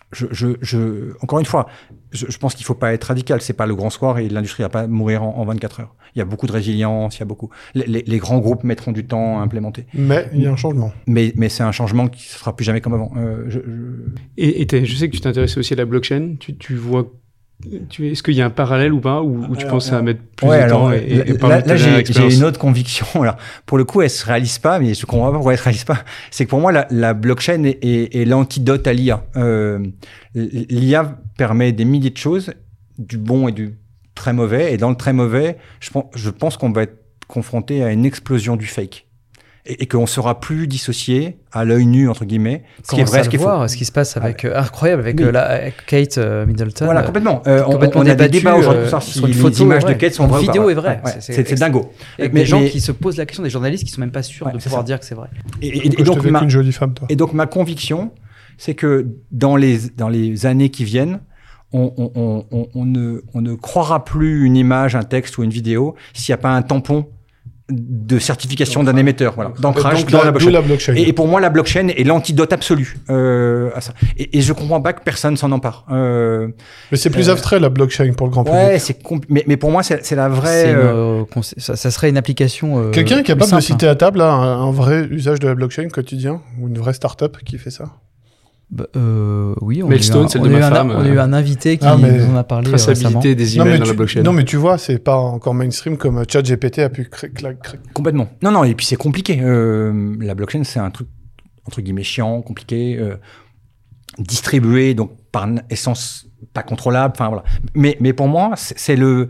je, je, je, encore une fois, je, je pense qu'il faut pas être radical. C'est pas le grand soir et l'industrie va pas mourir en, en vingt-quatre heures. Il y a beaucoup de résilience, il y a beaucoup. Les, les, les grands groupes mettront du temps à implémenter. Mais il y a un changement. Mais, mais c'est un changement qui se fera plus jamais comme avant. Euh, je, je... Et, et je sais que tu t'intéresses aussi à la blockchain. Tu, tu vois, tu, est-ce qu'il y a un parallèle ou pas, ou, ou tu alors, penses alors, à mettre plus ouais, de alors, temps et, et, et là, là j'ai, j'ai une autre conviction. Alors, pour le coup, elle se réalise pas, mais je comprends pas pourquoi elle se réalise pas. C'est que pour moi, la, la blockchain est, est, est l'antidote à l'I A. Euh, L'I A permet des milliers de choses, du bon et du très mauvais. Et dans le très mauvais, je pense, je pense qu'on va être confronté à une explosion du fake. Et, et qu'on ne sera plus dissocié à l'œil nu, entre guillemets, ce qui est vrai, ce qui est faux. Ce qui se passe avec, euh, incroyable avec, euh, la, avec Kate euh, Middleton. Voilà, complètement. Euh, complètement on, on a des débats aujourd'hui euh, sur si une les photo images de Kate sont vraies ou pas. Une vidéo est vraie. Ouais, ouais, c'est, c'est, c'est dingo. Avec mais, des gens mais... qui se posent la question, des journalistes qui ne sont même pas sûrs ouais, de pouvoir ça. dire que c'est vrai. Et, et, et, et donc, ma... une jolie femme, toi. Et donc, ma conviction, c'est que dans les, dans les années qui viennent, on, on, on, on, on, ne, on ne croira plus une image, un texte ou une vidéo s'il n'y a pas un tampon de certification d'un émetteur, voilà, d'ancrage dans la blockchain. la blockchain. Et, et pour moi, la blockchain est l'antidote absolu euh, à ça. Et, et je comprends pas que personne s'en empare. Euh, mais c'est plus euh, abstrait la blockchain pour le grand ouais, public. c'est compl- mais, mais pour moi, c'est, c'est la vraie. C'est une, euh... euh, ça, ça serait une application. Euh, Quelqu'un est capable simple, de citer à table là, un, un vrai usage de la blockchain quotidien ou une vraie start-up qui fait ça? Bah, euh, oui, on Mailstone, a, un, celle on de ma un, femme. On a eu un invité qui ah, mais... nous en a parlé récemment. Traçabilité des emails non, dans tu, la blockchain. Non, mais tu vois, c'est pas encore mainstream comme ChatGPT a pu créer. Cré- cré- Complètement. Non, non, et puis c'est compliqué. Euh, la blockchain, c'est un truc entre guillemets chiant, compliqué, euh, distribué, donc par essence pas contrôlable. Enfin voilà. Mais, mais pour moi, c'est, c'est le,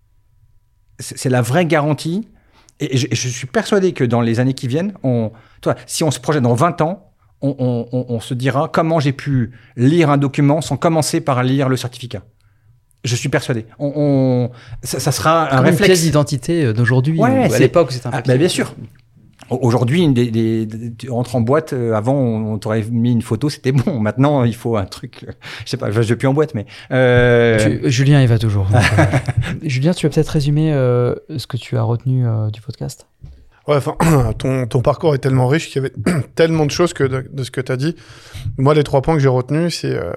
c'est, c'est la vraie garantie. Et je, je suis persuadé que dans les années qui viennent, on, toi, si on se projette dans vingt ans. On, on, on se dira comment j'ai pu lire un document sans commencer par lire le certificat. Je suis persuadé. On, on, ça, ça sera un Comme réflexe. Une pièce d'identité d'aujourd'hui, ouais, ou à l'époque où c'était un ah, papier. bah, bien sûr. Aujourd'hui, des, des, des, tu rentres en boîte, euh, avant on, on t'aurait mis une photo, c'était bon. Maintenant, il faut un truc, euh, je sais pas, je vais plus en boîte, mais... Euh... Tu, Julien, il va toujours. Donc, euh, Julien, tu vas peut-être résumer euh, ce que tu as retenu euh, du podcast ? Ouais, enfin, ton, ton parcours est tellement riche qu'il y avait tellement de choses que de, de ce que tu as dit. Moi, les trois points que j'ai retenus, c'est euh,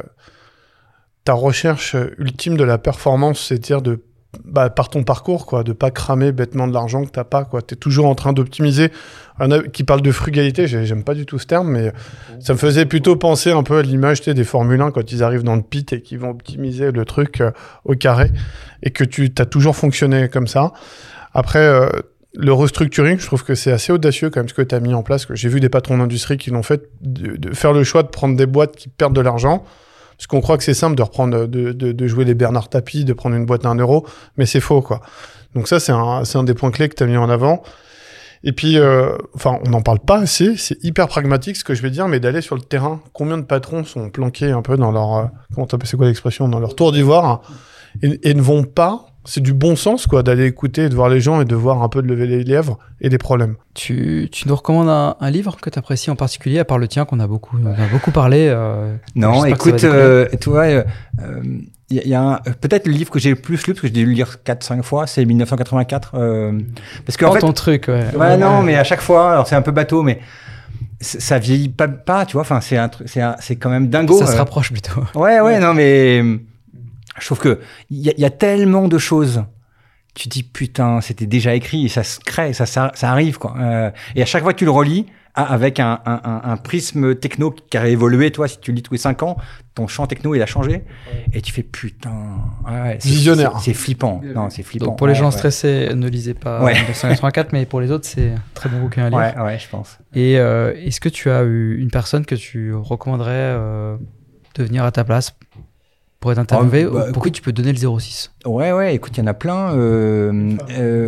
ta recherche ultime de la performance, c'est-à-dire de, bah, par ton parcours, quoi, de pas cramer bêtement de l'argent que t'as pas, quoi. T'es toujours en train d'optimiser. Un qui parle de frugalité, j'aime pas du tout ce terme, mais ça me faisait plutôt penser un peu à l'image, tu sais, des Formule un quand ils arrivent dans le pit et qu'ils vont optimiser le truc euh, au carré, et que tu as toujours fonctionné comme ça. Après, euh, le restructuring, je trouve que c'est assez audacieux quand même ce que tu as mis en place, que j'ai vu des patrons d'industrie qui l'ont fait, de, de faire le choix de prendre des boîtes qui perdent de l'argent, parce qu'on croit que c'est simple de reprendre, de, de, de jouer les Bernard Tapie, de prendre une boîte à un euro, mais c'est faux, quoi. Donc ça, c'est un, c'est un des points clés que tu as mis en avant. Et puis, euh, enfin, on n'en parle pas assez, c'est hyper pragmatique ce que je vais dire, mais d'aller sur le terrain. Combien de patrons sont planqués un peu dans leur, euh, comment t'appelles, c'est quoi l'expression, dans leur tour d'ivoire, hein, et, et ne vont pas. C'est du bon sens, quoi, d'aller écouter, de voir les gens et de voir un peu de lever les lèvres et les problèmes. Tu, tu nous recommandes un, un livre que tu apprécies en particulier, à part le tien qu'on a beaucoup, on a beaucoup parlé. Euh, non, écoute, euh, tu vois, il euh, y, y a un, peut-être le livre que j'ai le plus lu, parce que j'ai dû le lire quatre cinq fois, c'est dix-neuf cent quatre-vingt-quatre. Euh, parce que, oh, en fait, ton truc, ouais. Ouais, ouais, non, mais à chaque fois, alors c'est un peu bateau, mais ça vieillit pas, pas tu vois, enfin, c'est un truc, c'est, un, c'est quand même dingo. Ça euh. se euh. rapproche plutôt. Ouais, ouais, non, mais je trouve que il y, y a tellement de choses. Tu dis putain, c'était déjà écrit et ça se crée, ça, ça, ça arrive, quoi. Euh, et à chaque fois que tu le relis, avec un, un, un, un prisme techno qui a évolué, toi, si tu le lis tous les cinq ans, ton champ techno, il a changé. Ouais. Et tu fais putain. Ouais, c'est, visionnaire. C'est, c'est flippant. Non, c'est flippant. Donc pour les ouais, gens ouais. stressés, ne lisez pas ouais. dix-neuf cent quatre-vingt-quatre, mais pour les autres, c'est un très bon bouquin à lire. Ouais, ouais, je pense. Et euh, est-ce que tu as eu une personne que tu recommanderais euh, de venir à ta place pour être interviewé, oh, bah, pour qui tu peux donner le zéro six? Ouais, ouais, écoute, il y en a plein. Euh, euh,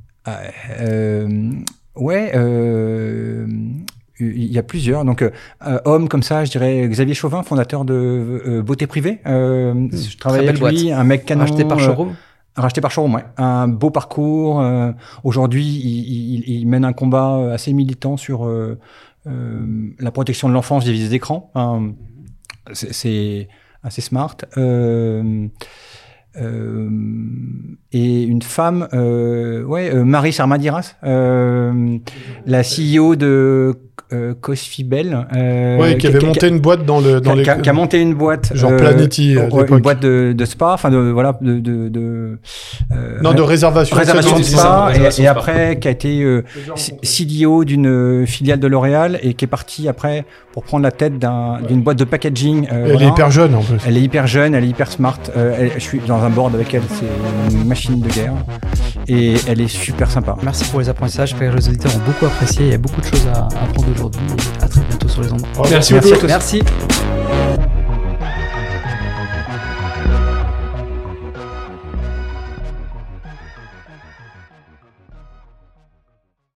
euh, ouais, euh, il y a plusieurs. Donc, euh, homme comme ça, je dirais Xavier Chauvin, fondateur de euh, Beauté Privée. Euh, mmh, je travaille avec lui, boîte. Un mec canon. Racheté par Showroom euh, Racheté par Showroom, ouais. Un beau parcours. Euh, aujourd'hui, il, il, il mène un combat assez militant sur euh, euh, la protection de l'enfance des vis d'écran. Hein, c'est... c'est assez smart, euh, euh, et une femme, euh, ouais, euh, Marie Sarmadiras, euh, la C E O de euh, Cosfibel. Euh, oui, qui avait qui, monté qui, une boîte dans le dans qui, les. Qui a, qui a monté une boîte. Genre euh, Planety. Euh, une boîte de, de spa, enfin de voilà de de, de euh, non de réservation. Réservation de spa. Et, et spa. après, qui a été euh, C D O d'une filiale de L'Oréal et qui est parti après pour prendre la tête d'un, d'une boîte de packaging. Euh, elle voilà. est hyper jeune en plus. Elle est hyper jeune, elle est hyper smart. Euh, elle, je suis dans un board avec elle, c'est une machine de guerre. Et elle est super sympa. Merci pour les apprentissages. J'espère que les auditeurs ont beaucoup apprécié. Il y a beaucoup de choses à apprendre aujourd'hui. Et à très bientôt sur les ondes. Oh, merci, merci beaucoup. Merci.